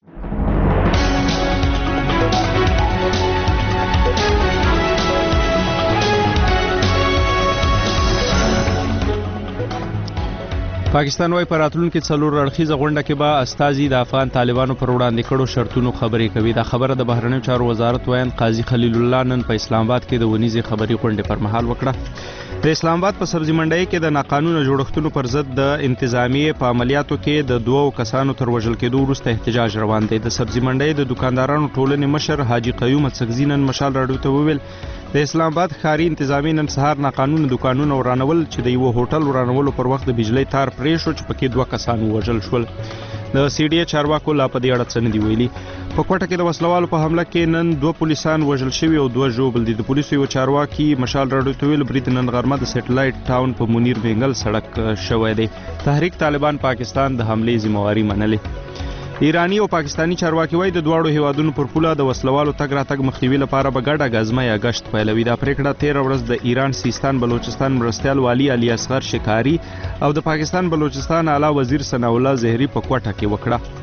پاکستان وايي پر راتلونکو څلور اړخیزه غونډه کې به استازي د افغان طالبانو پر وړاندې کړو شرطونو خبرې کوي. دا خبره د بهرنیو چارو وزارت وایي قاضي خلیل الله نن په اسلام آباد کې د ونیزې خبري غونډې پر مهال وکړه. د اسلام آباد په سبزی منډي کې د ناقانونه جوړښتونو پر ضد د انتظامیه په عملیاتو کې د دوو کسانو تر وژل کېدو وروسته احتجاج روان دی. د سبزی منډي د دکاندارانو ټولنې مشر حاجی قیوم څګزی نن مشال راډیو ته وویل د اسلام آباد ښاري انتظامی نن سهار ناقانونه دکانونه ورانول چې د یو هوټل ورانولو پر وخت د بجلی تار پرې شو چې پکې دوه کسان وژل شول. د سی ډي چارواکو لا په دې اړه څه نه دی ویلي. په کوټه کې د وسلوالو په حمله کې نن دوه پولیسان وژل شوي او دوه ژوبل دي. د پولیسو یو چارواکي مشال راډیو ته ویل برید نن غرمه د سټلایټ ټاون په منیر بنگل سړک شوی دی. تحریک طالبان پاکستان د حملې ذمہواری منلې. ایرانی او پاکستانی چارواکي وایي د دواړو هیوادونو پر پوله د وسلوالو تګ راتګ مخنیوي لپاره به ګډه غزمه یا گشت پیلوي. دا پریکړه تیره ورځ د ایران سیستان بلوچستان مرستیال والی علي اصغر شکاری او د پاکستان بلوچستان اعلی وزیر ثناء الله زهري په کوټه کې وکړه.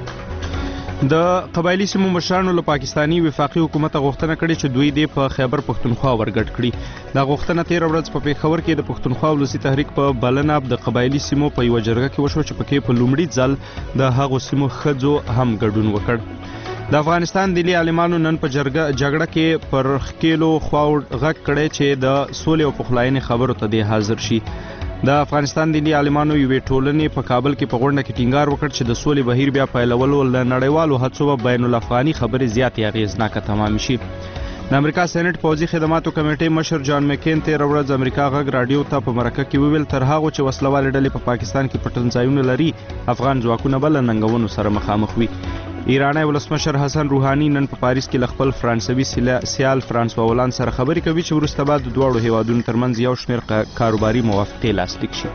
د قبایلی سیمو مشرانو له پاکستانی وفاقي حکومت غوښتنه کړې چې دوی دې په خیبر پښتونخوا ورګډ کړي. دا غوښتنه تیره ورځ په پیښور کې د پښتونخوا ولسی تحریک په بلنه د قبایلی سیمو په یو جرګه کې وشو چې پکې په لومړي ځل د هغو سیمو ښځو هم ګډون وکړ. د افغانستان دلی عالمانو نن په جرګه جګړه کې پر خکیلو خواو غږ کړی چې د سولې او پخلاینې خبرو ته دې حاضر شي. د افغانستان دلی عالمانو یوې ټولنې په کابل کې په غونډه کې ټینګار وکړ چې د سولې بهیر بیا پیلولو له نړیوالو هڅو به بین الافغاني خبرې زیاتې اغېزناکه تمام شي. د امریکا سېنات پوځي خدماتو کمیټې مشر جان مکین تیره ورځ امریکا غږ راډیو ته په مرکه کې وویل تر هغه چې وسلوالې ډلې په پاکستان کې پټن ځایونه لري افغان ځواکونه بل ننګونو سره مخامخ وي. ایرانی ولسمشر حسن روحانی نن په پاریس کې خپل فرانسوي سیال فرانسوا هولند سره خبرې کوي چې وروسته بعد د دواړو هیوادونو ترمنځ یو شمېر کاروباري موافقې لاسلیک شي.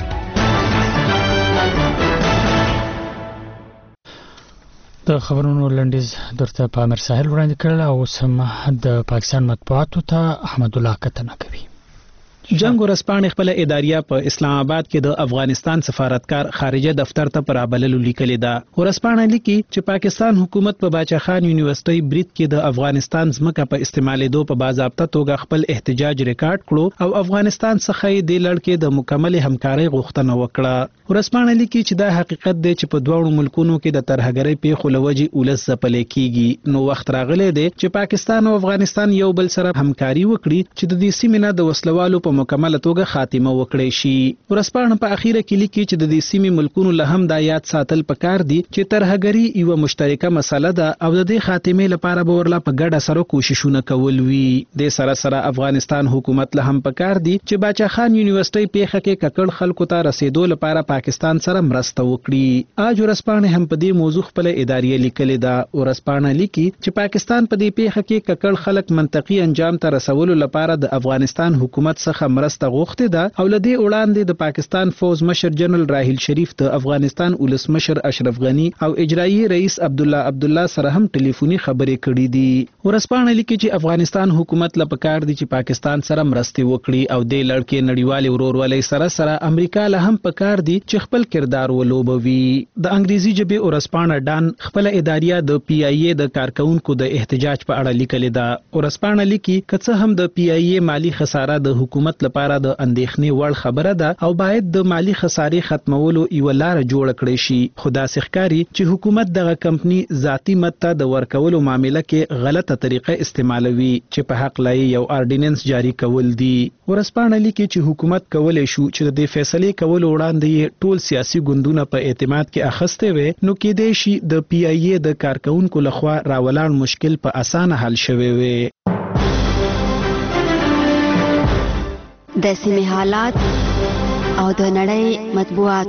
د خبرونو لنډیز درته په امیر ساحل وړاندې کړل او سم د پاکستان مطبوعاتو ته احمد الله کتنه کوي. جنگ ورسپانې خپل اداریه په اسلام آباد کې د افغانستان سفارتکار خارجه دفتر ته پر ابللو لیکلې ده. ورسپانې لیکي چې پاکستان حکومت په باچا خان یونیورسيټي برید کې د افغانستان ځمکه په استعمالېدو په باضابطه توګه خپل احتجاج ریکارډ کړو او افغانستان څخه یې د لړ کې د مکمل همکارۍ غوښتنه وکړه. ورسپانې لیکي چې دا حقیقت دی چې په دوه ملکونو کې د ترهګرۍ پیښو لوجې اولس ځپلې کیږي. نو وخت راغلی دی چې پاکستان او افغانستان یو بل سره همکاري وکړي چې د دې سیمې نه د وسلوالو په مکمل توګه خاتمه وکړي شي. ورسپانه په اخیره کې لیکي چې د دې سیمې ملکونو له هم د یاد ساتل پکار دي چې ترهګری یو مشترکه مسله ده او د دې خاتمه لپاره به ورلا په ګډه سره کوششونه کول وي. د سره سره افغانستان حکومت له هم پکار دي چې باچا خان یونیورسيټي پیښه کې ککړ خلکو ته رسیدو لپاره پاکستان سره مرسته وکړي. اج ورسپانه هم په دې موضوع خپل اداریه لیکلې ده. ورسپانه لیکي چې پاکستان په دې پیښه کې ککړ خلک منطقي انجام ته رسولو لپاره د افغانستان حکومت څخه مرسته غوښته ده او لدې وړاندې د پاکستان فوز مشر جنرال راحیل شریف د افغانستان ولس مشر اشرف غنی او اجرایی رئیس عبد الله عبد الله سره هم ټلیفوني خبرې کړې دي. ورسپانه لیکي چې افغانستان حکومت له پکار دي چې پاکستان سره مرسته وکړي او د لړکې نړیوال ورورولۍ سره سره امریکا له هم پکار دي چې خپل کردار ولوبوي. د انګریزي ژبې ورسپانه ډان خپل اداریه د پی ای ای د کارکونکو د احتجاج په اړه لیکلې ده. ورسپانه لیکي کڅه هم د پی ای ای مالی خساره د حکومت حکومت لپاره د اندېښنې وړ خبره ده او باید د مالی خسارې ختمولو یو لار جوړ کړي شي. خدا سخکاری چې حکومت دغه کمپنی ذاتی مت ته د ورکولو معاملې کې غلطه طریقه استعمالوي چې په حق لای یو آرډیننس جاری کول دي. ورسپانه لیکي چې حکومت کولای شو چې د فیصلې کولو وړاندې ټول سیاسي ګوندونه په اعتماد کې اخسته وي، نو کېدای شي د پی ای ای د کارکونکو لخوا راولان مشکل په اسانه حل شوي وي. د سیمې حالات او د نړۍ مطبوعات.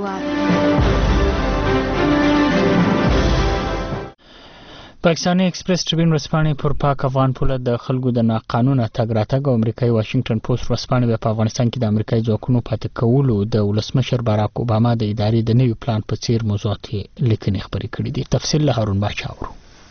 پاکستاني ایکسپریس ټریبیون ورځپاڼې پر پاک افغان پوله د خلکو د ناقانونه تګ راتګ او امریکایي واشنگټن پوسټ ورځپاڼې په افغانستان کې د امریکایي ځواکونو پاتې کولو د ولسمشر باراک اوباما د ادارې د نوي پلان په څیر موضوعات لیکنې خبرې کړې دي. تفصیل له هارون باچا اورو.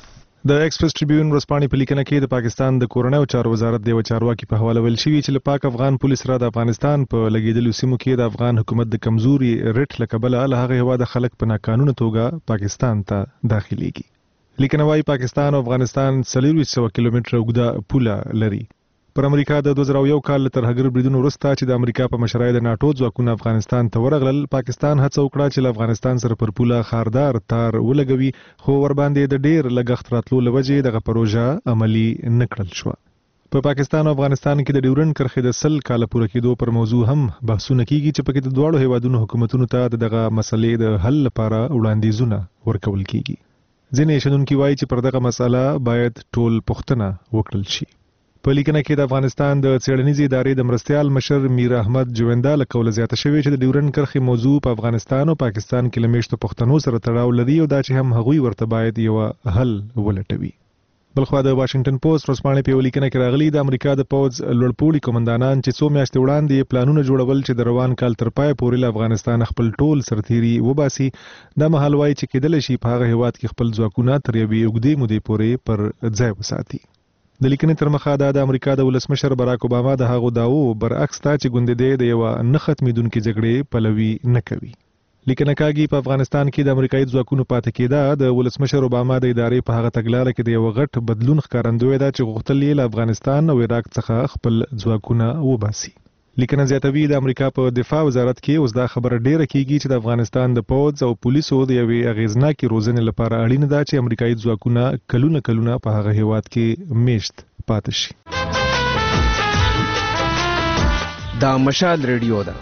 د ایکسپریس ټریبیون ورځپاڼې په لیکنه کې د پاکستان د کورنیو چارو وزارت د یو چارواکي په حواله ویل شوی چې پاک افغان پولیس را د افغانستان په لګیدلو سیمو کې د افغان حکومت د کمزوري رټ لکبل له هغه هوا د خلک په ناقانونه توګه پاکستان ته داخليږي. لیکنه وايي پاکستان او افغانستان څلور سوه کیلومتره اوږده پوله لري. پر امریکا د دوه زره یو کال تر هغه بریدونو وروسته چې د امریکا په مشرۍ د ناتو ځواکونه افغانستان ته ورغلل، پاکستان هڅه وکړه چې له افغانستان سره پر پوله خاردار تار ولګوي، خو ور باندې د ډیر لګښت راتلو لوجې دغه پروژه عملی نکړل شو. په پاکستان او افغانستان کې د ډیورن کرښې د سل کال پوره کېدو پر موضوع هم بحثونه کیږي چې پکې د دواړو هیوادونو حکومتونو ته دغه مسلې د حل لپاره وړاندیزونه ورکول کیږي. ځینې شنونکي وایي چې پر دغه مسله باید ټول پوښتنه وکړل شي. په لیکنه کې د افغانستان د څېړنیزې ادارې د مرستیال مشر میر احمد جویندا له قوله زیاته شوې چې د ډیورن کرښې موضوع په افغانستان او پاکستان کې له میشتو پښتنو سره تړاو لري او دا چې هم هغوی ورته باید یو حل ولټوي. بلخوا د واشنگټن پوسټ ورځپاڼې په لیکنه کې راغلي د امریکا د پوځ لوړپوړي قومندانان چې څو میاشتې وړاندې پلانونه جوړول چې د روان کال تر پای پورې له افغانستان خپل ټول سرتیري وباسي، دا مهال وایي چې کېدلی شي په هغه هیواد کې خپل ځواکونه تر یوې اوږدې مودې پورې پر ځای وساتي. د لیکنې تر مخه دا د امریکا د ولسمشر باراک اوباما د هغو داوو برعکس تا چې ګوندې د یو نه ختمېدونکې جګړې پلوي نه کوي. لیکنه کاږي په افغانستان کې د امریکایي ځواکونو پاتې کېدا د ولسمشر اوباما د ادارې په هغه تګلاره کې د یو غټ بدلون ښکارندوی ده چې غوښتل یې له افغانستان او عراق څخه خپل ځواکونه وباسي. لیکنه زیاتوي د امریکا په دفاع وزارت کې اوس دا خبره ډیره کیږي چې د افغانستان د پوځ او پولیسو د یوې اغیزناکې روزنې لپاره اړینه ده چې امریکایي ځواکونه کلونه کلونه په هغه هیواد کې میشت پاتې شي. دا مشال ریډیو ده.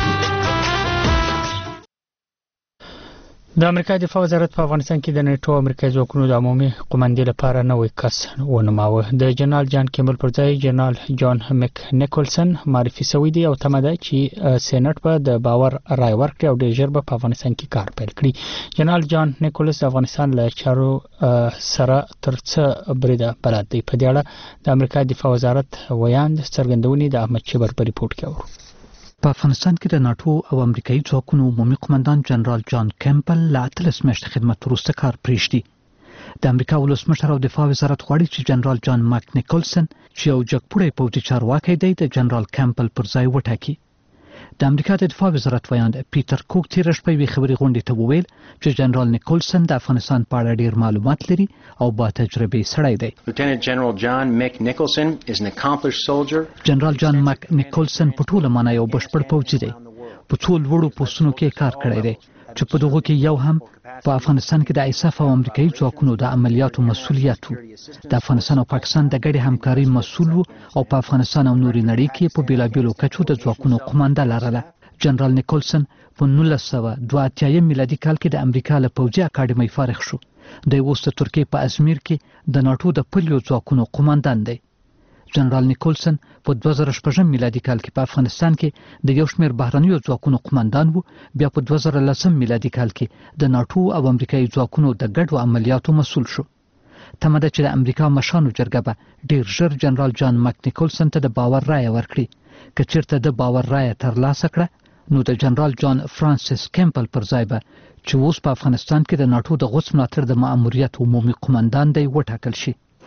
د امریکا دفاع وزارت په افغانستان کې د نیټو امریکایي ځواکونو د عمومي قومندې لپاره نوې کس ونوماوه. د جنرال جان کیمبل پر ځای جنرال جان مک نیکولسن معرفي شوی دی او تمه ده چې سېنات په د باور رای ورکړي او ډېر ژر به په افغانستان کې کار پیل کړي. جنرال جان نیکولس د افغانستان له چارو سره تر څه بریده بلد دی. په دې اړه د امریکا دفاع وزارت ویاند څرګندونې د احمد شبر په ریپورت کې اورو. په افغانستان کې د ناتو او امریکایي ځواکونو عمومي قومندان جنرال جان کیمبل له اتلس میاشتې خدمت وروسته کار پرېږدي. د امریکا ولسمشر او دفاع وزارت غواړي چې جنرال جان مک نیکولسن چې یو جګپوړی پوځي چارواکی دی د جنرال کیمبل پر ځای وټاکي. د امریکا د دفاع وزارت ویاند پیټر کوک تېره شپه یوې خبري غونډې ته وویل چې جنرال نیکولسن د افغانستان په اړه ډېر معلومات لري او با تجربې سړی دی. Lieutenant General John Mick Nicholson is an accomplished soldier. جنرال جان مک نیکولسن په ټوله معنا یو بشپړ پوځي دی. په څو لوړو پوستونو کې کار کړی دی چې په دغو کې یو هم په افغانستان کې د ایساف او امریکایي ځواکونو د عملیاتو مسؤلیت وو. د افغانستان او پاکستان د ګډې همکارۍ مسؤل وو او په افغانستان او نورې نړۍ کې په بیلابیلو کچو د ځواکونو قومانده لرله. جنرال نیکولسن په نولس سوه دوه اتیا میلادي کال کې د امریکا له پوځي اکاډمۍ فارغ شو. د اوس د ترکیې په ازمیر کې د ناتو د پلیو ځواکونو قوماندان دی. جنرال نیکولسن په دوه زره شپږم میلادي کال کې په افغانستان کې د یو شمېر بهرنیو ځواکونو قوماندان وو. بیا په دوه زره لسم میلادي کال کې د ناتو او امریکایي ځواکونو د ګډو عملیاتو مسؤل شو. تمه ده چې د امریکا مشرانو جرګه به ډېر ژر جنرال جان مک نیکولسن ته د باور رایه ورکړي. که چېرته د باور رایه ترلاسه کړه نو د جنرال جان فرانسیس کیمبل پر ځای به چې اوس په افغانستان کې د ناتو د غوڅ ملاتړ د ماموریت عمومي قومندان دی وټاکل شي.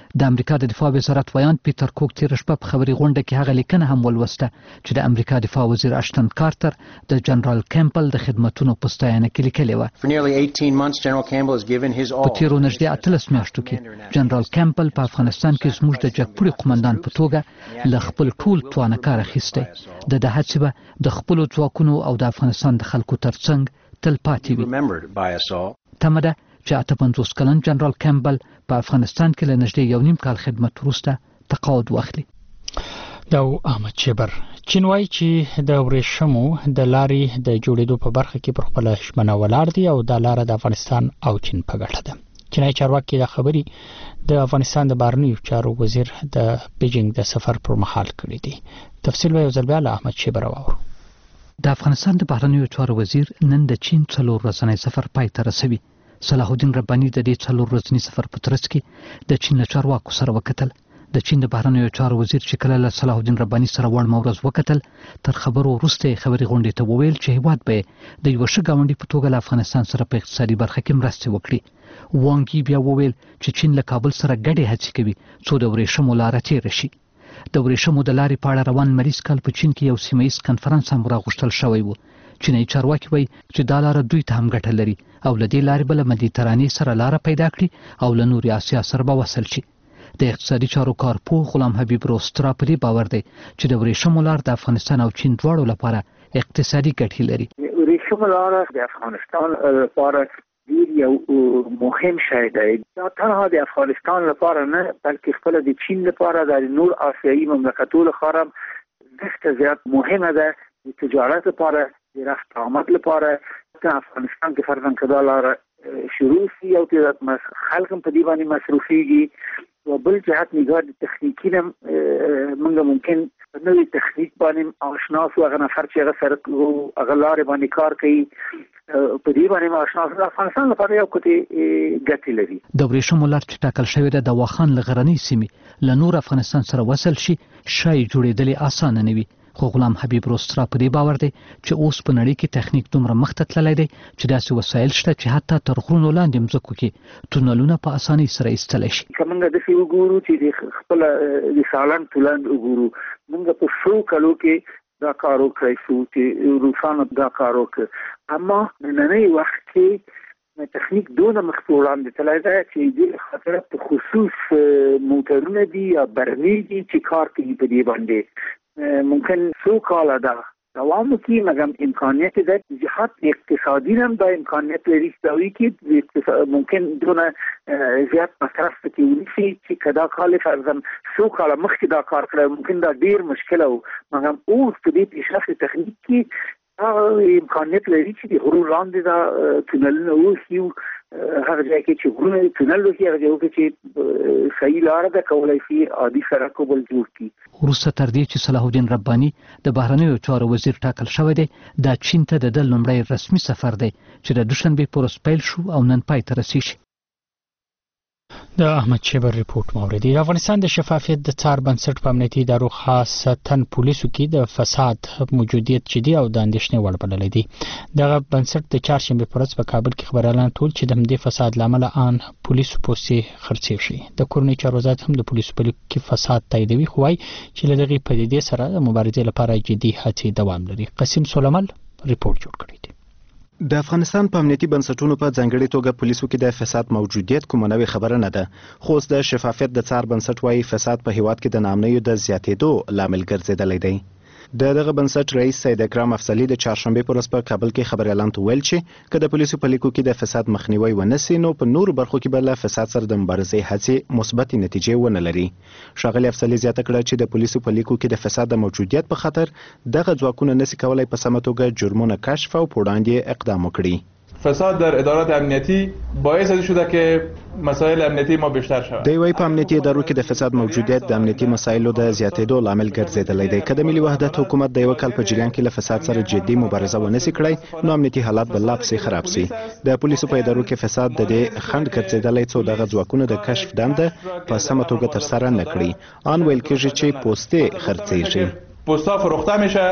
د امریکا د دفاع وزارت ویان پیټر کوک تیر شپه په خبري غونډه کې هغه لیکنه هم ولوسته چې د امریکا دفاع وزیر اشتن کارتر د جنرال کیمپل د خدماتونو په ستاینه کې لیکلي و. په تیرو نږدې اتلس میاشتو کې جنرال کیمپل په افغانستان کې زموږ د جګپوړي قومندان په توګه له خپل ټول توانه کار اخیستی. د د هڅې به د خپلو ځواکونو او د افغانستان د خلکو ترڅنګ تل پاتې وي. تمه ده چې اته پنځوس کلن جنرال کیمپل په افغانستان کې له نږدې یو نیم کال خدمت وروسته تقاعد واخلي. دا احمد شبر چین وایي چې د ورېښمو د لارې د جوړېدو په برخه کې پر خپله ژمنه ولاړ دي او دا لاره د افغانستان او چین په ګټه ده. چینایي چارواکي دا خبرې د افغانستان د بهرنیو چارو وزیر د بیجینګ د سفر پر مهال کړې دي. تفصیل به یو ځل بیا له احمد شبر واورو. د افغانستان د بهرنیو چارو وزیر نن د چین څلور ورځنی سفر پای ته رسوي. صلاح الدین رباني د دې څلور ورځني سفر په ترڅ کې د چین له چارواکو سره وکتل. د چین د بهرنیو چارو وزیر چې کله له صلاح الدین رباني سره وړمه ورځ وکتل، تر خبرو وروسته خبري غونډې ته وویل چې هیواد به د یو ښه ګاونډي په توګه له افغانستان سره په اقتصادي برخه کې مرستې وکړي. وانګي بیا وویل چې چین له کابل سره ګډې هڅې کوي څو د ورېښمو لاره تېره شي. د ورېښمو د لارې په اړه روان مریض کال په چین کې یو سیمه ییز کنفرانس هم راغوښتل شوی و. چینایي چارواکي وایي چې دا لاره دوی ته هم ګټه لري او له دې لارې به له مدیترانې سره لاره پیدا کړي او له نورې اسیا سره به وصل شي. د اقتصادي چارو کارپوه غلام حبیب روسترا په دې باور دی چې د ورېښمو لار د افغانستان او چین دواړو لپاره اقتصادي ګټې لري. ورېښمو لاره د افغانستان لپاره ډېر یو مهم شی دی. دا تنها د افغانستان لپاره نه بلکې خپله د چین لپاره د نور آسیایي مملکتو لپاره ډېر زیات مهمه ده. د تجارت لپاره د رفت آمد لپاره په افغانستان کې فرضاً که دا لاره شروع شي او خلک هم په دې باندې مصروفېږي. و بل جهت نگاه تخنیکی هم منگا ممکن نوی تخنیک باندې آشنا شو. هغه نفر چې هغه سره هغه لارې باندې کار کوي په دې باندې آشنا شو. افغانستان لپاره یو کوټې ګټې لري. د ورېښمو لار چې ټاکل شوې ده د واخان له غرنۍ سیمې له نور افغانستان سره وصل شي شای جوړېدل اسانه نه وي. خو غلام حبیب روسترا په دې باور دی چې اوس په نړۍ کې تخنیک دومره مخته تللی دی چې داسې وسایل شته چې حتی تر غرونو لاندې مځکو کې تونلونه په اسانۍ سره ایستلی شي. که موږ داسې وګورو چې د خپله د سالنګ تونل وګورو، موږ په څو کلو کې دا کار وکړی شو چې روسانو دا کار وکړ. اما نننی وخت کې تخنیک دونه مخکې وړاندې تللی دی چې دې خاطر په خصوص موټرونه دي یا برني دي چې کار کوي په دې باندې ممکن سو کاله دا دوام وکړي، مګر امکانیت ده جهات اقتصادي هم دا امکانیت لري چې ممکن دونه زیات مصرف پکې ونیسي چې که دا کال فرضاً سو کاله مخکې دا کار کړی ممکن دا ډېر مشکله و. مګر اوس په دې پیشرفت تخنیک کې امکانیت لري چې د غرو لاندې دا تونلونه وشي. هغه ځای کې چې غرونه تونل وشي هغه ځای کې چې صحیح لاره ده کولی شي عادي سړک بل جوړ کړي. وروسته تر دې چې صلاح الدین رباني د بهرنیو چارو وزیر ټاکل شوی دی، دا چین ته د ده لومړی رسمي سفر دی چې د دوشنبې په ورځ پیل شو او نن پای ته رسیږي. د احمد شبر ریپورت موردی. د افغانستان د شفافیت د څار بنسټ په امنیتي ادارو خاصتاً پولیسو کې د فساد موجودیت جدي او د اندېښنې وړ بللی دی. دغه بنسټ د چهارشنبې په ورځ په کابل کې خبريالان ټول چې د همدې فساد له امله ان پولیسو پوستې خرڅې شي. د کورنۍ چارو وزارت هم د پولیسو په لیک کې فساد تاییدوي، خو وایي چې له دغې پدیدې سره د مبارزې لپاره جدي هڅې دوام لري. قسیم سولمل ریپورت جوړ کړی دی. د افغانستان په امنیتي بنسټونو په ځانګړي توګه پولیسو کې د فساد موجودیت کومه نوې خبره نه ده، خو اوس د شفافیت د څار بنسټ وایي فساد په هیواد کې د ناامنیو د زیاتېدو لامل ګرځېدلی دی. د دغه بنسټ رئیس سید اکرم افضلي د چهارشنبې په ورځ په کابل کې خبريالانو ته ویل چې که د پولیسو په لیکو کې د فساد مخنیوی ونه سي نو په نورو برخو کې به له فساد سره د مبارزې هڅې مثبتې نتیجې ونه لري. ښاغلي افضلي زیاته کړه چې د پولیسو په لیکو کې د فساد د موجودیت په خاطر دغه ځواکونه نسي کولای په سمه توګه جرمونه کشف او په وړاندې اقدام وکړي. فساد در ادارات امنیتی باعث شده که مسائل امنیتی ما بیشتر شود. دی وايي په امنیتي ادارو کې د فساد موجودیت د امنیتي مسایلو د زیاتېدو لامل ګرځېدلی دی. که د ملي وحدت حکومت د یو کال په جریان کې له فساد سره جدي مبارزه ونه سي کړی نو امنیتي حالات به لا پسې خراب سي. د پولیسو په ادارو کې فساد د دې خنډ ګرځېدلی څو دغه ځواکونو د کشف دنده په سمه توګه ترسره نه کړي. آن ویل کېږي چې پوستې خرڅېږي. پوستا فروخته میشه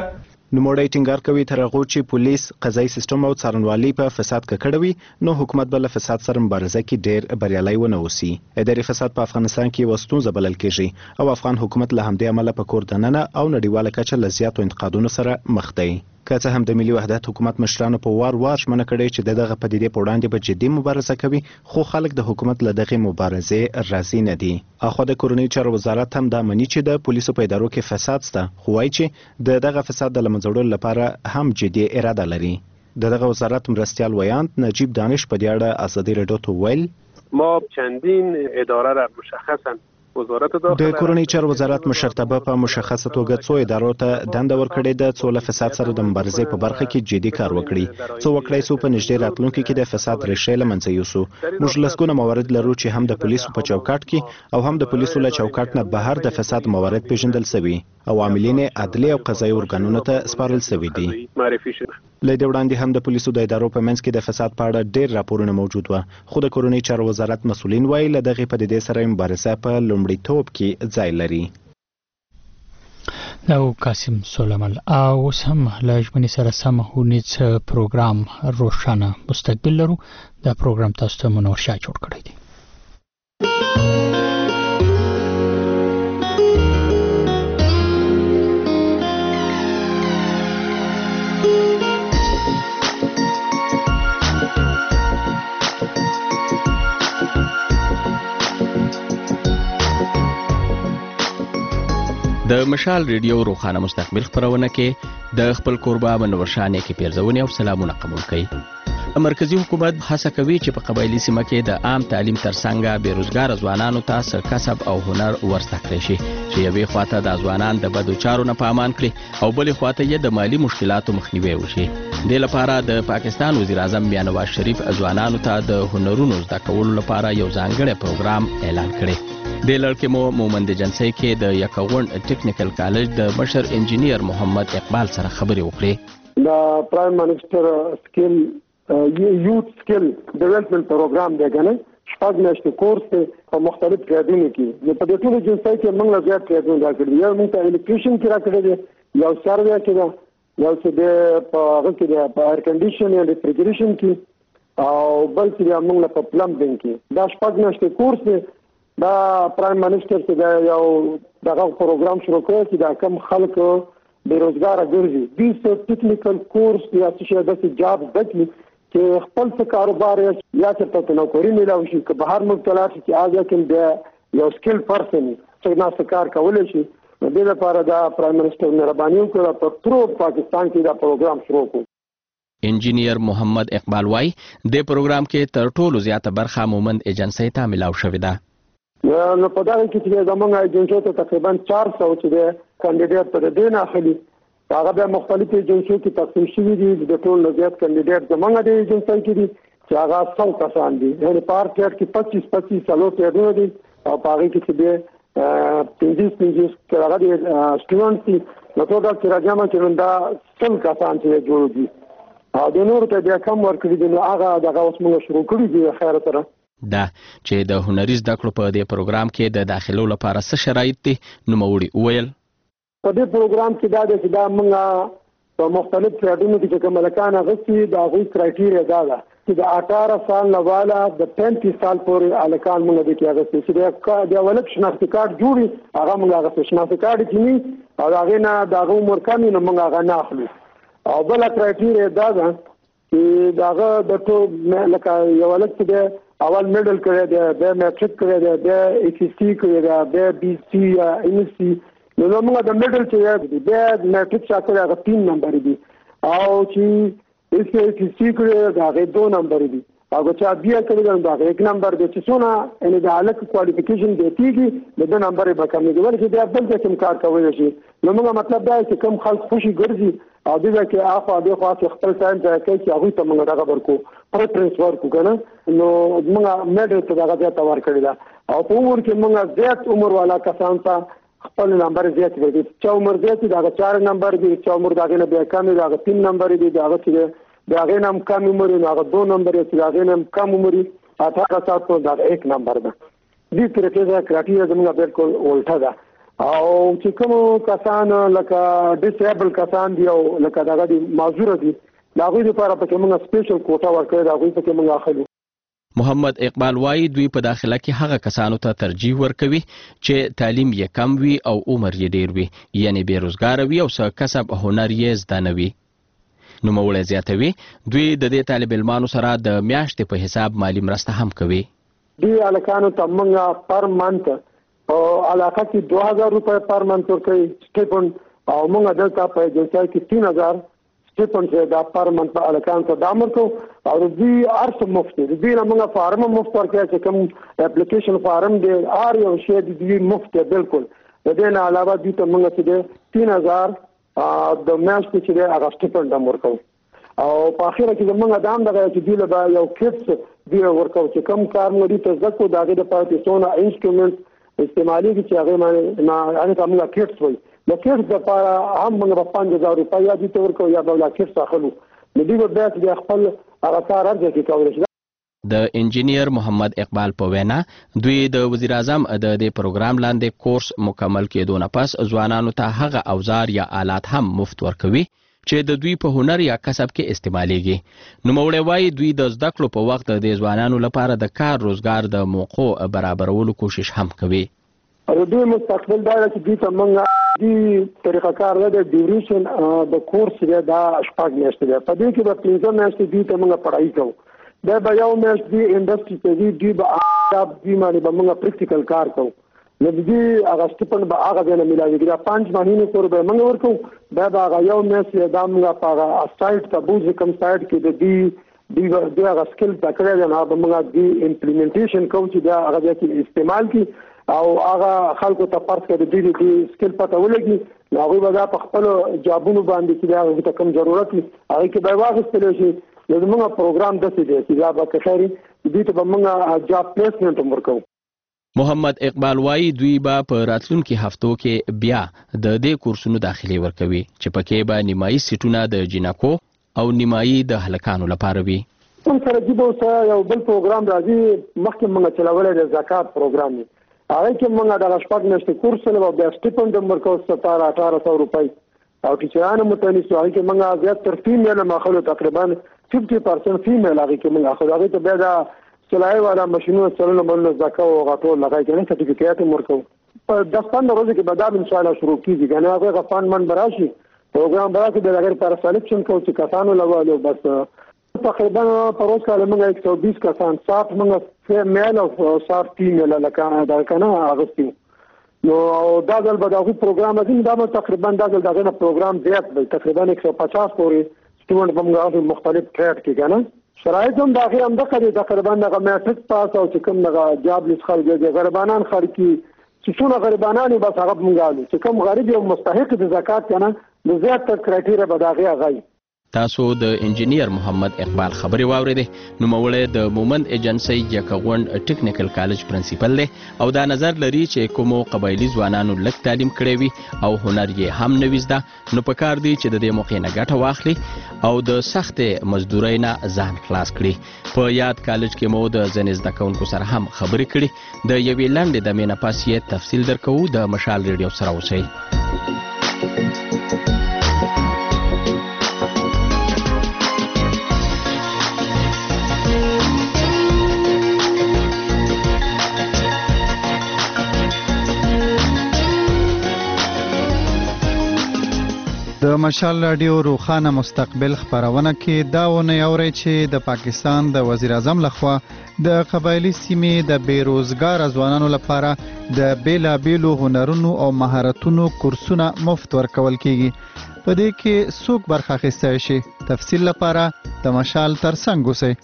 نوموړی ټینګار کوي تر هغو چې پولیس قضایي سیستم او څارنوالي په فساد ککړه وي نو حکومت به له فساد سره مبارزه کې ډېر بریالی ونه اوسي. اداري فساد په افغانستان کې یوه ستونزه بلل کېږي او افغان حکومت له همدې امله په کور دننه او نړیواله کچه له زیاتو انتقادونو سره مخ دی. که څه هم د ملي وحدت حکومت مشرانو په وار وار ژمنه کړې چې د دغه پدیدې په وړاندې به جدي مبارزه کوي خو خلک د حکومت له دغې مبارزې راضي نه دي. اخوا د کورنیو چارو وزارت هم دا مني چې د پولیسو په ادارو کې فساد شته خو وایي چې د دغه فساد د له منځه وړلو لپاره هم جدي اراده لري. د دغه وزارت مرستیال ویاند نجیب دانش په دې اړه ازادي راډیو ته ویل ما چندین اداره را مشخصا د کورنیو چارو وزارت مشرتابه په مشخصه توګه څو ادارو ته دنده ورکړې ده څو له فساد سره د مبارزې په برخه کې جدي کار وکړي څو وکړای سو په نږدې راتلونکي کې د فساد ریښې له منځه یوسو. موږ لسګونه موارد لرو چې هم د پولیسو په چوکاټ کې او هم د پولیسو له چوکاټ نه بهر د فساد موارد پیژندل شوي او عاملین عدلي او قضایي ارګانونو ته سپارل شوي دي. له دې وړاندې هم د پولیسو د ادارو په منځ کې د فساد په اړه ډېر راپورونه موجود و خو د کورنیو چارو وزارت مسؤلین وایي له دغې پدیدې سره مبارزه په لومړیتوب کې ځای لري. دا قاسم سلیمان او اوس هم له ژمنې سره سم ښوونیز پروګرام روښانه مستقبل لرو. دا پروګرام تاسو ته منور شاه جوړ کړی دی. د مشال ریډیو روخانه مستقبل خبرونه کې د خپل کوربه منور شاه نیکي پیرزونی او سلامونه قبول کړي. مرکزی حکومت هڅه کوي چې په قبایلی سیمه کې د عام تعلیم ترڅنګ بیروزګار ځوانانو ته کسب او هنر ورزده کړي شي چې یوې خواته د ځوانان د بدو چارو نه پامان کړي او بلې خواته یې د مالی مشکلاتو مخنیوي وشي. دې لپاره د پاکستان وزیر اعظم بیا نواز شریف ځوانانو ته د هنرونو زده کولو لپاره یو ځانګړی پروګرام اعلان کړي. د لړکې مو مومند جنسي کې د یکاون ټیکنیکل کالج د مشر انجینیر محمد اقبال سره خبرې وکړې. د پرایم منسٹر سکل یوت سکل ډیولپمنٹ پروګرام دی کنه شپږ میاشتې کورس په مختلف ټریډونو کې په دې ټول جنسي کې موږ زیات ټریډونه راکړي. یو موږ ته الیکټریشن کې راکړي دی یو سروې کې دا یو څه د په هغه کې د ایر کنډیشن یا ریفریجریشن کې او بل چې موږ په پلمبینګ کې دا شپږ میاشتې کورس دی. دا پرایم منسٹر چې دا یو دغه پروګرام شروع کړی چې دا کم خلک بیروزګار ګرځي د ټیکنیکل کورس یا څه د جاب دکې چې خپل څه کاروبار یا چې نوکری ملوي شي که بهر مبتلا شي چې اګه کوم د یو سکل پرسن چې ناس کار کولای شي. د دې لپاره دا پرایم منسٹر مهرباني وکړه په ټول پاکستان کې دا پروګرام شروع کړ. انجینیر محمد اقبال وای د پروګرام کې تر ټولو زیاته برخه مومند ایجنسی ته ملاو شوې ده. نو په دا کې چې زمونږ ایجنسیو ته تقریبا چار سو چې د کاندیډیټ پر دې نه اخلي هغه به مختلف ایجنسیو کې تقسیم شوي دي. د ټول نه زیات کاندیډیټ زمونږ د ایجنسۍ کې دي چې هغه سو کسان دي. یعنې په هر ټیټ کې پچیس پچیس څلور ټیټونه دي او په هغې کې چې دی پنځیس پنځیس که هغه د سټوډنټ دي نو ټوټل چې راجمع کړو دا سل کسان چې جوړ دي او د نورو ته بیا کم ورکړي دي. نو هغه دغه اوس موږ شروع کړي دي خیر سره دا چې د هنري زده کړو په دې پروګرام کې د داخلو لپاره څه شرایط دي نوموړي وویل. په دې پروګرام کې دا دی چې دا موږ په مختلف ټریډونو کې چې کوم هلکان اغوستي د هغوی کرایټیریا دا ده چې د اټاره سال نه والا د پینتیس سال پورې هلکان موږ دې کې اغوستي چې د ولک شناختي کارت جوړي هغه موږ اغوستي شناختي کارت چې وي او د هغې نه د هغه عمر کم وي نو موږ هغه نه اخلو. او بله کرایټیریا دا ده چې د هغه د ټول لکه یو هلک چې دی اول میډل کړی دی بیا میټرک کړی دی بیا ایچ ایس سی کړی دی بیا بی سی یا ایم ایس سی نو موږ د میډل چې دی بیا میټرک چا کړی هغه تین نمبر دي او چې ایچ ایس سی کړی دی هغه دو نمبر دي او چا بیا کړی دی هغه یک نمبر دی چې څونه یعنې د هلک کوالیفیکیشن دیتېږي د ده نمبر یې به کمېږي ولې چې بیا بل قسم کار کولی شي. نو موږ مطلب دا چې کوم خلک خوشي ګرځي او دې ځای کې اخوا دې خوا چې خپل ټایم ځای کوي چې هغوی ته موږ دغه ورکو پریفرنس ورکو که نه نو موږ میډل ته دغه زیاته ورکړې ده او په عمر کې موږ زیات عمر والا کسان ته خپل نمبر زیات دی. چا عمر زیات دی د هغه چار نمبر دی چا عمر د هغې نه بیا کم دی د هغه تین نمبر دی د هغه چې د هغې نه هم کم عمر دی نو هغه دو نمبر دی چې د هغې نه هم کم عمر دی اټھارہ سال په د هغه ایک نمبر ده. دې طریقې سره کرایټیریا زموږ بالکل الټه ده او چې کوم کسان لکه ډیسیبل کسان دي او لکه دغه دي معذور دي دا غوي لپاره په کومه سپیشل کوټا ورکړي دا غوي په کومه اخلو. محمد اقبال وایي دوی په داخله کې هغه کسانو ته ترجیح ورکوي چې تعلیم یې کم وي او عمر یې ډیر وي یعنی بیروزګار وي او څه کسب هنر یې زده نه وي. نوموړی زیاتوي دوی د دې طالب علمانو سره د میاشتې په حساب مالی مرسته هم کوي. دوی الکانو ته موږ پر منت او علاقه کې دوه هزار روپۍ پر منت ورکوي سټیپند او موږ دلته په جنسای کې تین هزار سټیپند چې دا پر منت په الکان ته د امر کو او دوی ارث مفت دي دوی موږ فارم مفت ورکوي چې کوم اپلیکیشن فارم دی ار یو شی دی دوی مفت بالکل. د دې نه علاوه دوی ته موږ چې تین هزار د میاشتې چې دی هغه سټیپند هم ورکوو او په اخره کې موږ د هم دغه چې دوی له یو کټس دی ورکوو چې کوم کار موږ دي ته زکو د هغې دپاره چې څونه انسټرومنټ استعمالېږي چې هغې باندې هغې ته موږ کټس وایي د کټس دپاره هم موږ به پنځه زره روپۍ یا دوی ته ورکوو یا به لا کټس اخلو نو دوی به بیا چې بیا خپل هغه کار هر ځای کې کولی شي. د انجینیر محمد اقبال په وینا دوی د وزیر اعظم د دې پروګرام لاندې کورس مکمل کېدو نه پس ځوانانو ته هغه اوزار یا آلات هم مفت ورکوي چې د دوی په هنر یا کسب کې استعمالېږي. نوموړی وایي دوی د زده کړو په وخت د ځوانانو لپاره د کار روزګار د موقعو برابرولو کوشش هم کوي. او دوی مستقبل دا چې دوی ته موږ دي طریقه کار د ډیوریشن د کورس دی دا شپږ میاشتې دی په دې کې به پنځه میاشتې دوی ته موږ پړهایي کوو دا به یو میاشت دی انډسټري ته ځي دوی به آداب دوی باندې به موږ پریکټیکل کار کوو نو دوی هغه سټیپند به هغه ځای نه میلاوېږي دا پنځ مهینې پورې به موږ ورکوو دا به هغه یو میاشت دا موږ په هغه سایټ ته بوځي کوم سایټ کې د دوی دوی دوی هغه سکل زده کړی دی نو هغه به موږ دوی امپلیمنټیشن کوو چې دا هغه ځای کې استعمال کړي او هغه خلکو ته فرض کړي دوی د سکل پته ولګي نو هغوی به دا په خپلو جابونو باندې چې د هغوی ته کوم ضرورت وي هغې کې به یې واخیستلی شي نو زموږ پروګرام داسې دی چې دا به که خیر دوی ته به موږ جاب پلیسمنټ هم ورکوو. محمد اقبال وایي دوی به په راتلونکي هفتو کې بیا د دې کورسونو داخلي ورکوي چې پکې به نیمایي سیټونه د جینکو او نیمایي د هلکانو لپاره وي. کوم سره چې به اوس یو بل پروګرام راځي مخکې موږ چلولی د زکات پروګرام دی هغه کې موږ دغه شپږ میاشتې کورس له بیا سټیپند هم ورکوو ستاره اټاره سوه روپۍ او ټیچران هم متنیسو هغې کې موږ زیاتر فیمیل هم اخلو تقریبا ففټي پرسنټ فیمیل هغې کې موږ اخلو هغې ته بیا دا سلایي والا مشینونه چلونه منونه زده کوو هغه ټول هغه کې نه سرټیفیکیټ هم ورکوو په دس پنځه ورځو کې به دا انشاءالله شروع کېږي که نه هغې هغه فنډ منډ به راشي پروګرام به راشي بیا د هغې لپاره سلیکشن کوو چې کسانو لولو بس تقریبا په ورځ کې موږ یک سو بیس کسان سات موږ میل او سات فیمیل لکه دا که نه اغوستي نو دا ځل به د هغوی پروګرام راځي دا به تقریبا دا ځل د هغې نه پروګرام زیات دی تقریبا یک سو پچاس پورې سټوډنټ به موږ مختلف ټریډ کې که نه شرایط هم د هغې همدغه دي تقریبا دغه میټرک پاس او چې کوم دغه جاب لیست خلک دي غریبانان خلک چې څونه غریبانان وي بس هغه به موږ الو چې کوم غریب یو مستحق د زکات که نه د زیات تر کرایټیریا به د هغې هغه وي. تاسو د انجینیر محمد اقبال خبرې واورېدې نوموړی د مومند ایجنسۍ یکغونډ ټیکنیکل کالج پرنسپل دی او دا نظر لري چې کومو قبایلي ځوانانو لږ تعلیم کړی وي او هنر یې هم نه وي زده نو په کار دی چې د دې موقع نه ګټه واخلي او د سختې مزدورۍ نه ځان خلاص کړي. په یاد کالج کې مو د ځینې زده کوونکو سره هم خبرې کړي د یوې لنډې دمې نه پس یې تفصیل درکوو د مشال ریډیو سره اوسئ. د مشال رادیو روخانه مستقبل خبرونه کې دا ونه اوري چې د پاکستان د وزیر اعظم لخوا د قبایلی سیمې د بیروزګار ځوانانو لپاره د بیلابیلو هنرونو او مهارتونو کورسونه مفت ورکول کیږي. په دې کې څوک برخه اخیستی شي؟ تفصیل لپاره د مشال ترڅنګ اوسئ.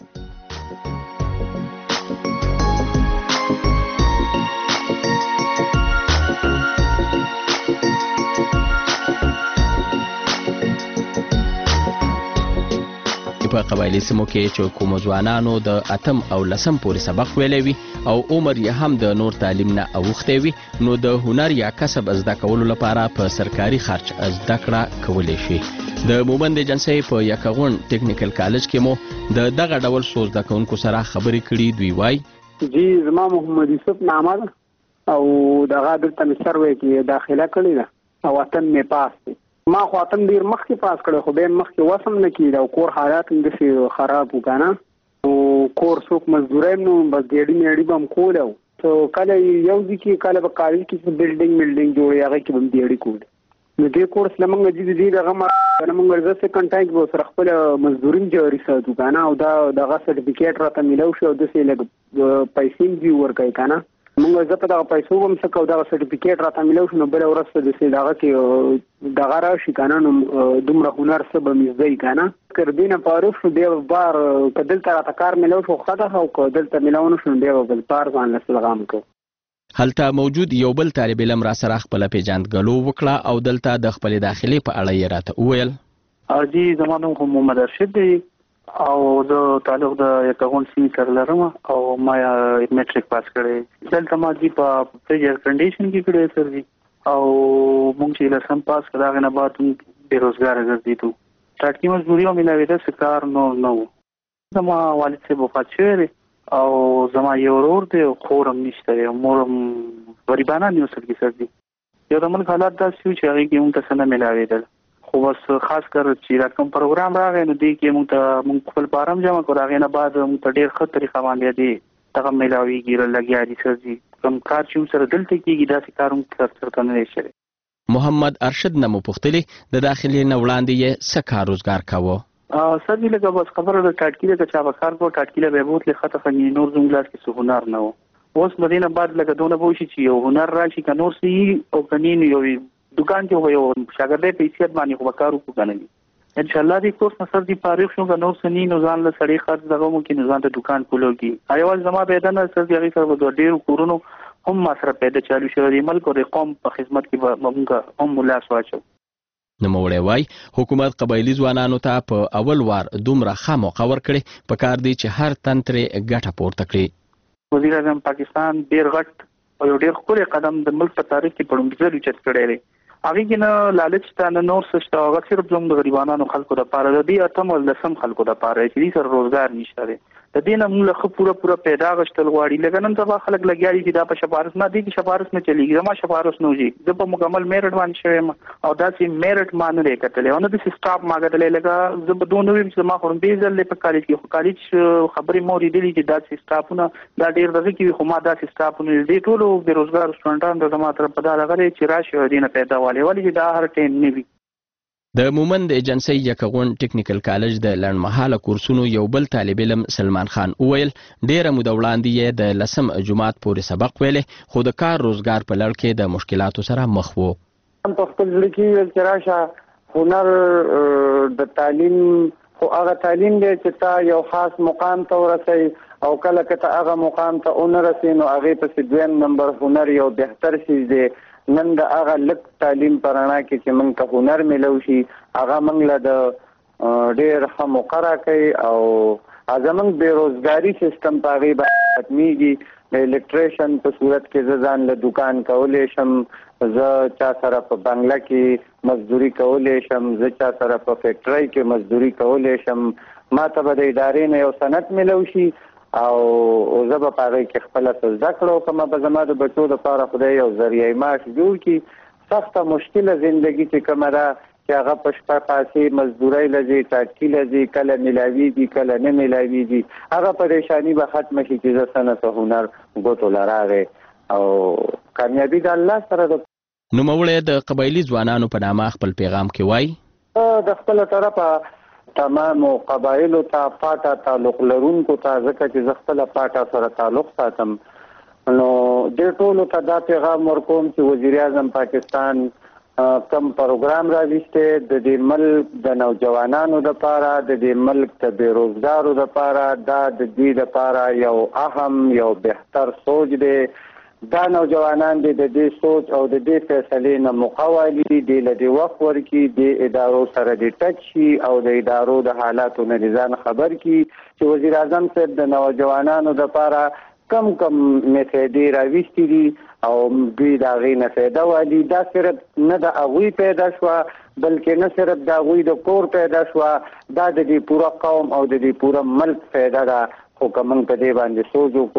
په قبایلی سیمو کې چې کومو ځوانانو د اتم او لسم پورې سبق ویلی وي او عمر یې هم د نور تعلیم نه اوښتی وي نو د هنر یا کسب زده کولو لپاره په سرکاري خرچ زده کړه کولی شي. د مومند ایجنسۍ په یکغونډ ټیکنیکل کالج کې مو د دغه ډول څو زده کوونکو سره خبرې کړي. دوی وایي جی زما محمد یوسف نامه ده او دغه دلته مې سروې کې داخله کړې ده او وطن مې پاس دی. ما خو وطن ډېر مخکې پاس کړی خو بیا مخکې وسم نه کېده او کور حالات هم داسې خراب و که نه او کور څوک مزدورۍ نو بس ګېډي مېډي به هم کولی و. کله یو ځای کې کله به کالج کې بلډینګ ملډینګ جوړوي هغې کې به هم ګېډي کولې. نو دې کورس له موږ چې دې دغه نه موږ زه سیکنډ ټایم کې به سره خپله مزدوري هم جاري ساتو که نه او دا دغه سرټیفیکېټ راته میلاو شي او داسې لږ پیسې هم دي ورکوي که نه موږ زه په دغه پیسو به هم څه کوو دغه سرټیفیکېټ راته میلاو شي نو بله ورځ ته داسې دغه کې دغه راشي که نه نو دومره هنر څه به مې زده وي که نه که د دې نه فارغ شو بیا به بار که دلته راته کار میلاو شو ښه ده او که دلته میلاو نه شو نو بیا به بل بار ځان له سلغام کوو. هلته موجود یو بل طالب علم را سره خپل پیژندګلو وکړه او دلته د خپل داخلي په اړه یې راته وویل. ارجی زما نوم محمد ارشد دی او زه تعلق د یکاون سیمې سره لرم او ما میټریک پاس کړی. دلته ما جی په پریجر کنډیشن کې کړی سر جی او مونږ چې لسم پاس کړه هغه نه بعد بیروزګار ګرځېدو. ټاټکي مزدوري او ملاوېده څه کار نور نه و. زما والد صاحب وفات شوی دی او زما یو ورور دی او خور هم نشته دی او مور هم غریبانه دي اوسل کې سر جی. یو د ملک حالات داسې وو چې هغې کې مونږ ته څه نه ملاوېدل خو بس خاص کر چې دا کوم پروګرام راغی نو دې کې مونږ ته مونږ خپل فارم جمع کړو هغې نه بعد مونږ ته ډېر ښه طریقه باندې دې دغه میلاویږي لګیا دي سر جي کوم کار چې موږ سره دلته کېږي داسې کار موږ سرته نه دی شوی. محمد ارشد نه مو پوښتلې د داخلي نه وړاندې یې څه کار روزګار کاوه؟ سر جي لږه بس خبره د ټاټکي لږه چا به کار کوو ټاټکي له به بوتلې ښه ته نور زموږ لاس کې څه هنر نه و. اوس له دې نه بعد لږه دونه به وشي چې یو هنر راشي که نور څه او که نه یو دکان کې یو شاګردۍ په حیثیت باندې خو به کار وکړو که نه وي. انشاءالله دې کورس نه سر دې فارغ شو که نور څه نه نو ځان له سړی خرڅ دغه مو کې نو ځان ته دکان کولو کې یوازې زما پیدا نه سر دې هغې سره به د ډېرو کورونو هم ما سره پیدا چالو شوی دی. ملک او د قوم په خدمت کې به مونږ هم لاس واچو. نوموړی وایي حکومت قبایلي ځوانانو ته په اول وار دومره ښه موقع ورکړې په کار دی چې هر تن ترې ګټه پورته کړي. وزیر اعظم پاکستان ډېر غټ او یو ډېر ښکلی قدم د ملک په تاریخ کې په لومړي ځل اوچت کړی دی. هغې کې نه لالچ شته نه نور څه شته هغه صرف زموږ د غریبانو خلکو دپاره د دې اتم او لسم خلکو دپاره چې دې سره روزګار نشته دی. د دې نه موږ له ښه پوره پوره پیدا غشتل غواړي. لکه نن سبا خلک لګیا دي چې دا په شفارس نه دې کې شفارس نه چلېږي زما شفارس نه وځي زه په مکمل میرټ باندې شوی یم او داسې میرټ ما نه دی کتلی او نه داسې سټاپ ما کتلی لکه زه به دونه ویم چې زما خو بې ځل دی په کالج کې خو کالج خبرې مو اورېدلي چې داسې سټاپونه دا ډېر دغه کې وي خو ما داسې سټاپونه دې ټولو بېروزګارو سټوډنټانو ته زما طرف په دا راغلی چې راشي او دې نه پیدا والي ولې چې دا هر ټایم نه وي. د مومند ایجنسۍ یکغون ټیکنیکل کالج د لنډمهاله کورسونو یو بل طالب علم سلمان خان وویل ډېره موده وړاندې یې د لسم جماعت پورې سبق ویلې خو د کار روزګار په لړ کې د مشکلاتو سره مخ و. په خپل زړه کې ویل چې راشه هنر د تعلیم خو هغه تعلیم دی چې تا یو خاص مقام ته ورسوي او کله که ته هغه مقام ته ونه رسې نو هغې پسې دویم نمبر هنر یو بهتر څیز دی. نن د هغه لږ تعلیم په رڼا کې چې موږ ته هنر میلو شي هغه موږ له د ډېر ښه موقع راکوي او زموږ بېروزګاري سیستم په هغې باندې ختمېږي. د الکټریشن په صورت کې زه ځان له دکان کولی شم زه چا سره په بنګله کې مزدوري کولی شم زه چا سره په فیکټرۍ کې مزدوري کولی شم ما ته به د ادارې نه یو سند میلو شي او زه به په هغې کې خپله څه زده کړه وکړم به زما د بچو دپاره خدای یو ذریعه معاش جوړ کړي. سخته مشکله زندګي چې کومه ده چې هغه په شپه پاسې مزدورۍ له ځي ټاټکي له ځي کله میلاویږي کله نه میلاویږي هغه پریشاني به ختمه شي چې زه څه نه څه هنر ګوتو له راغی او کامیابي د الله سره ده. نوموړی د قبایلي ځوانانو په نامه خپل پیغام کې وایي د خپله طرفه تمامو قبایلو ته پاټه تعلق لرونکو ته ځکه چې زه خپله پاټه سره تعلق ساتم نو دې ټولو ته دا پیغام ورکوم چې وزیر اعظم پاکستان کم پروګرام راویستی د دې ملک د نوجوانانو دپاره د دې ملک د بېروزګارو دپاره دا د دې دپاره یو اهم یو بهتر سوچ دی. دا نوجوانان دې د دې سوچ او د دې فیصلې نه موقع والي دې له دې وخت ورکړي دې ادارو سره دې ټچ شي او د ادارو د حالاتو نه دې ځان خبر کړي چې وزیر اعظم صاحب د نوجوانانو دپاره کم کم میتودې راویستي دي او دوی د هغې نه فایده والي. دا صرف نه د هغوی پیدا شوه بلکې نه صرف د هغوی د کور پیدا شوه دا د دې پوره قوم او د دې پوره ملک فایده ده. خو که موږ په دې باندې سوچ وکړو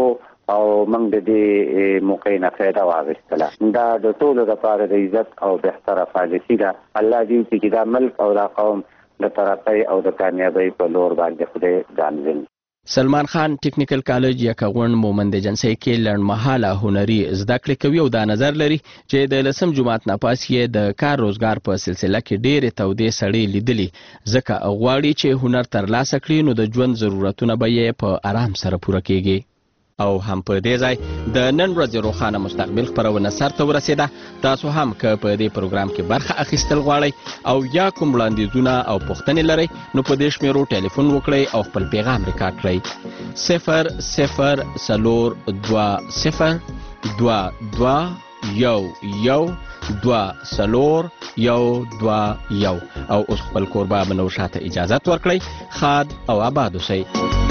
او موږ د دې موقع نه فایده واخیستله. دا د ټولو لپاره د عزت او بهتره پالیسي ده. الله دې چې دا ملک او دا قوم د ترقۍ او د کامیابی په لور باندې خدای ځانځي. سلمان خان ټیکنیکل کالج یکغون مومند جنسي کې لړمحاله هنري زده کړې کوي او دا نظر لري چې د لسم جماعت نه پاس یې د کار روزګار په سلسله کې ډېرې تودې سړې لیدلي، ځکه غواړي چې هنر ترلاسه کړي نو د ژوند ضرورتونه به یې په آرام سره پوره کیږي. او هم په دې ځای د نن ورځې روښانه مستقبل خپرونه سرته ورسېده. تاسو هم که په دې پروګرام کې برخه اخیستل غواړئ او یا کوم وړاندیزونه او پوښتنې لرئ نو په دې شمیرو ټلیفون وکړئ او خپل پیغام ریکارډ کړئ. صفر صفر څلور دوه صفر دوه دوه یو یو دوه څلور یو دوه یو. او اوس خپل کوربه منوشه ته اجازت ورکړئ. ښاد او آباد اوسئ.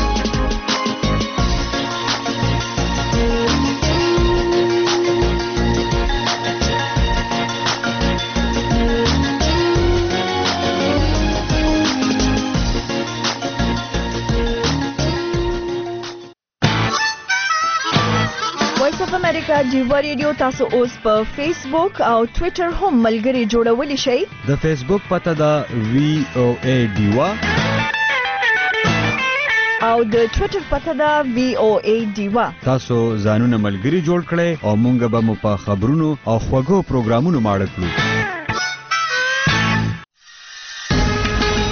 امریکا جیوا ریډیو تاسو اوس په فیسبوک او ټوئیټر هم ملګری جوړولی شئ. د فیسبوک پته ده وی او ای ډیوا او د ټوئیټر پته ده وی او ای ډیوا. تاسو ځانونه ملګری جوړ کړئ او مونږ به مو په خبرونو او خوږو پروګرامونو ماړه کړو.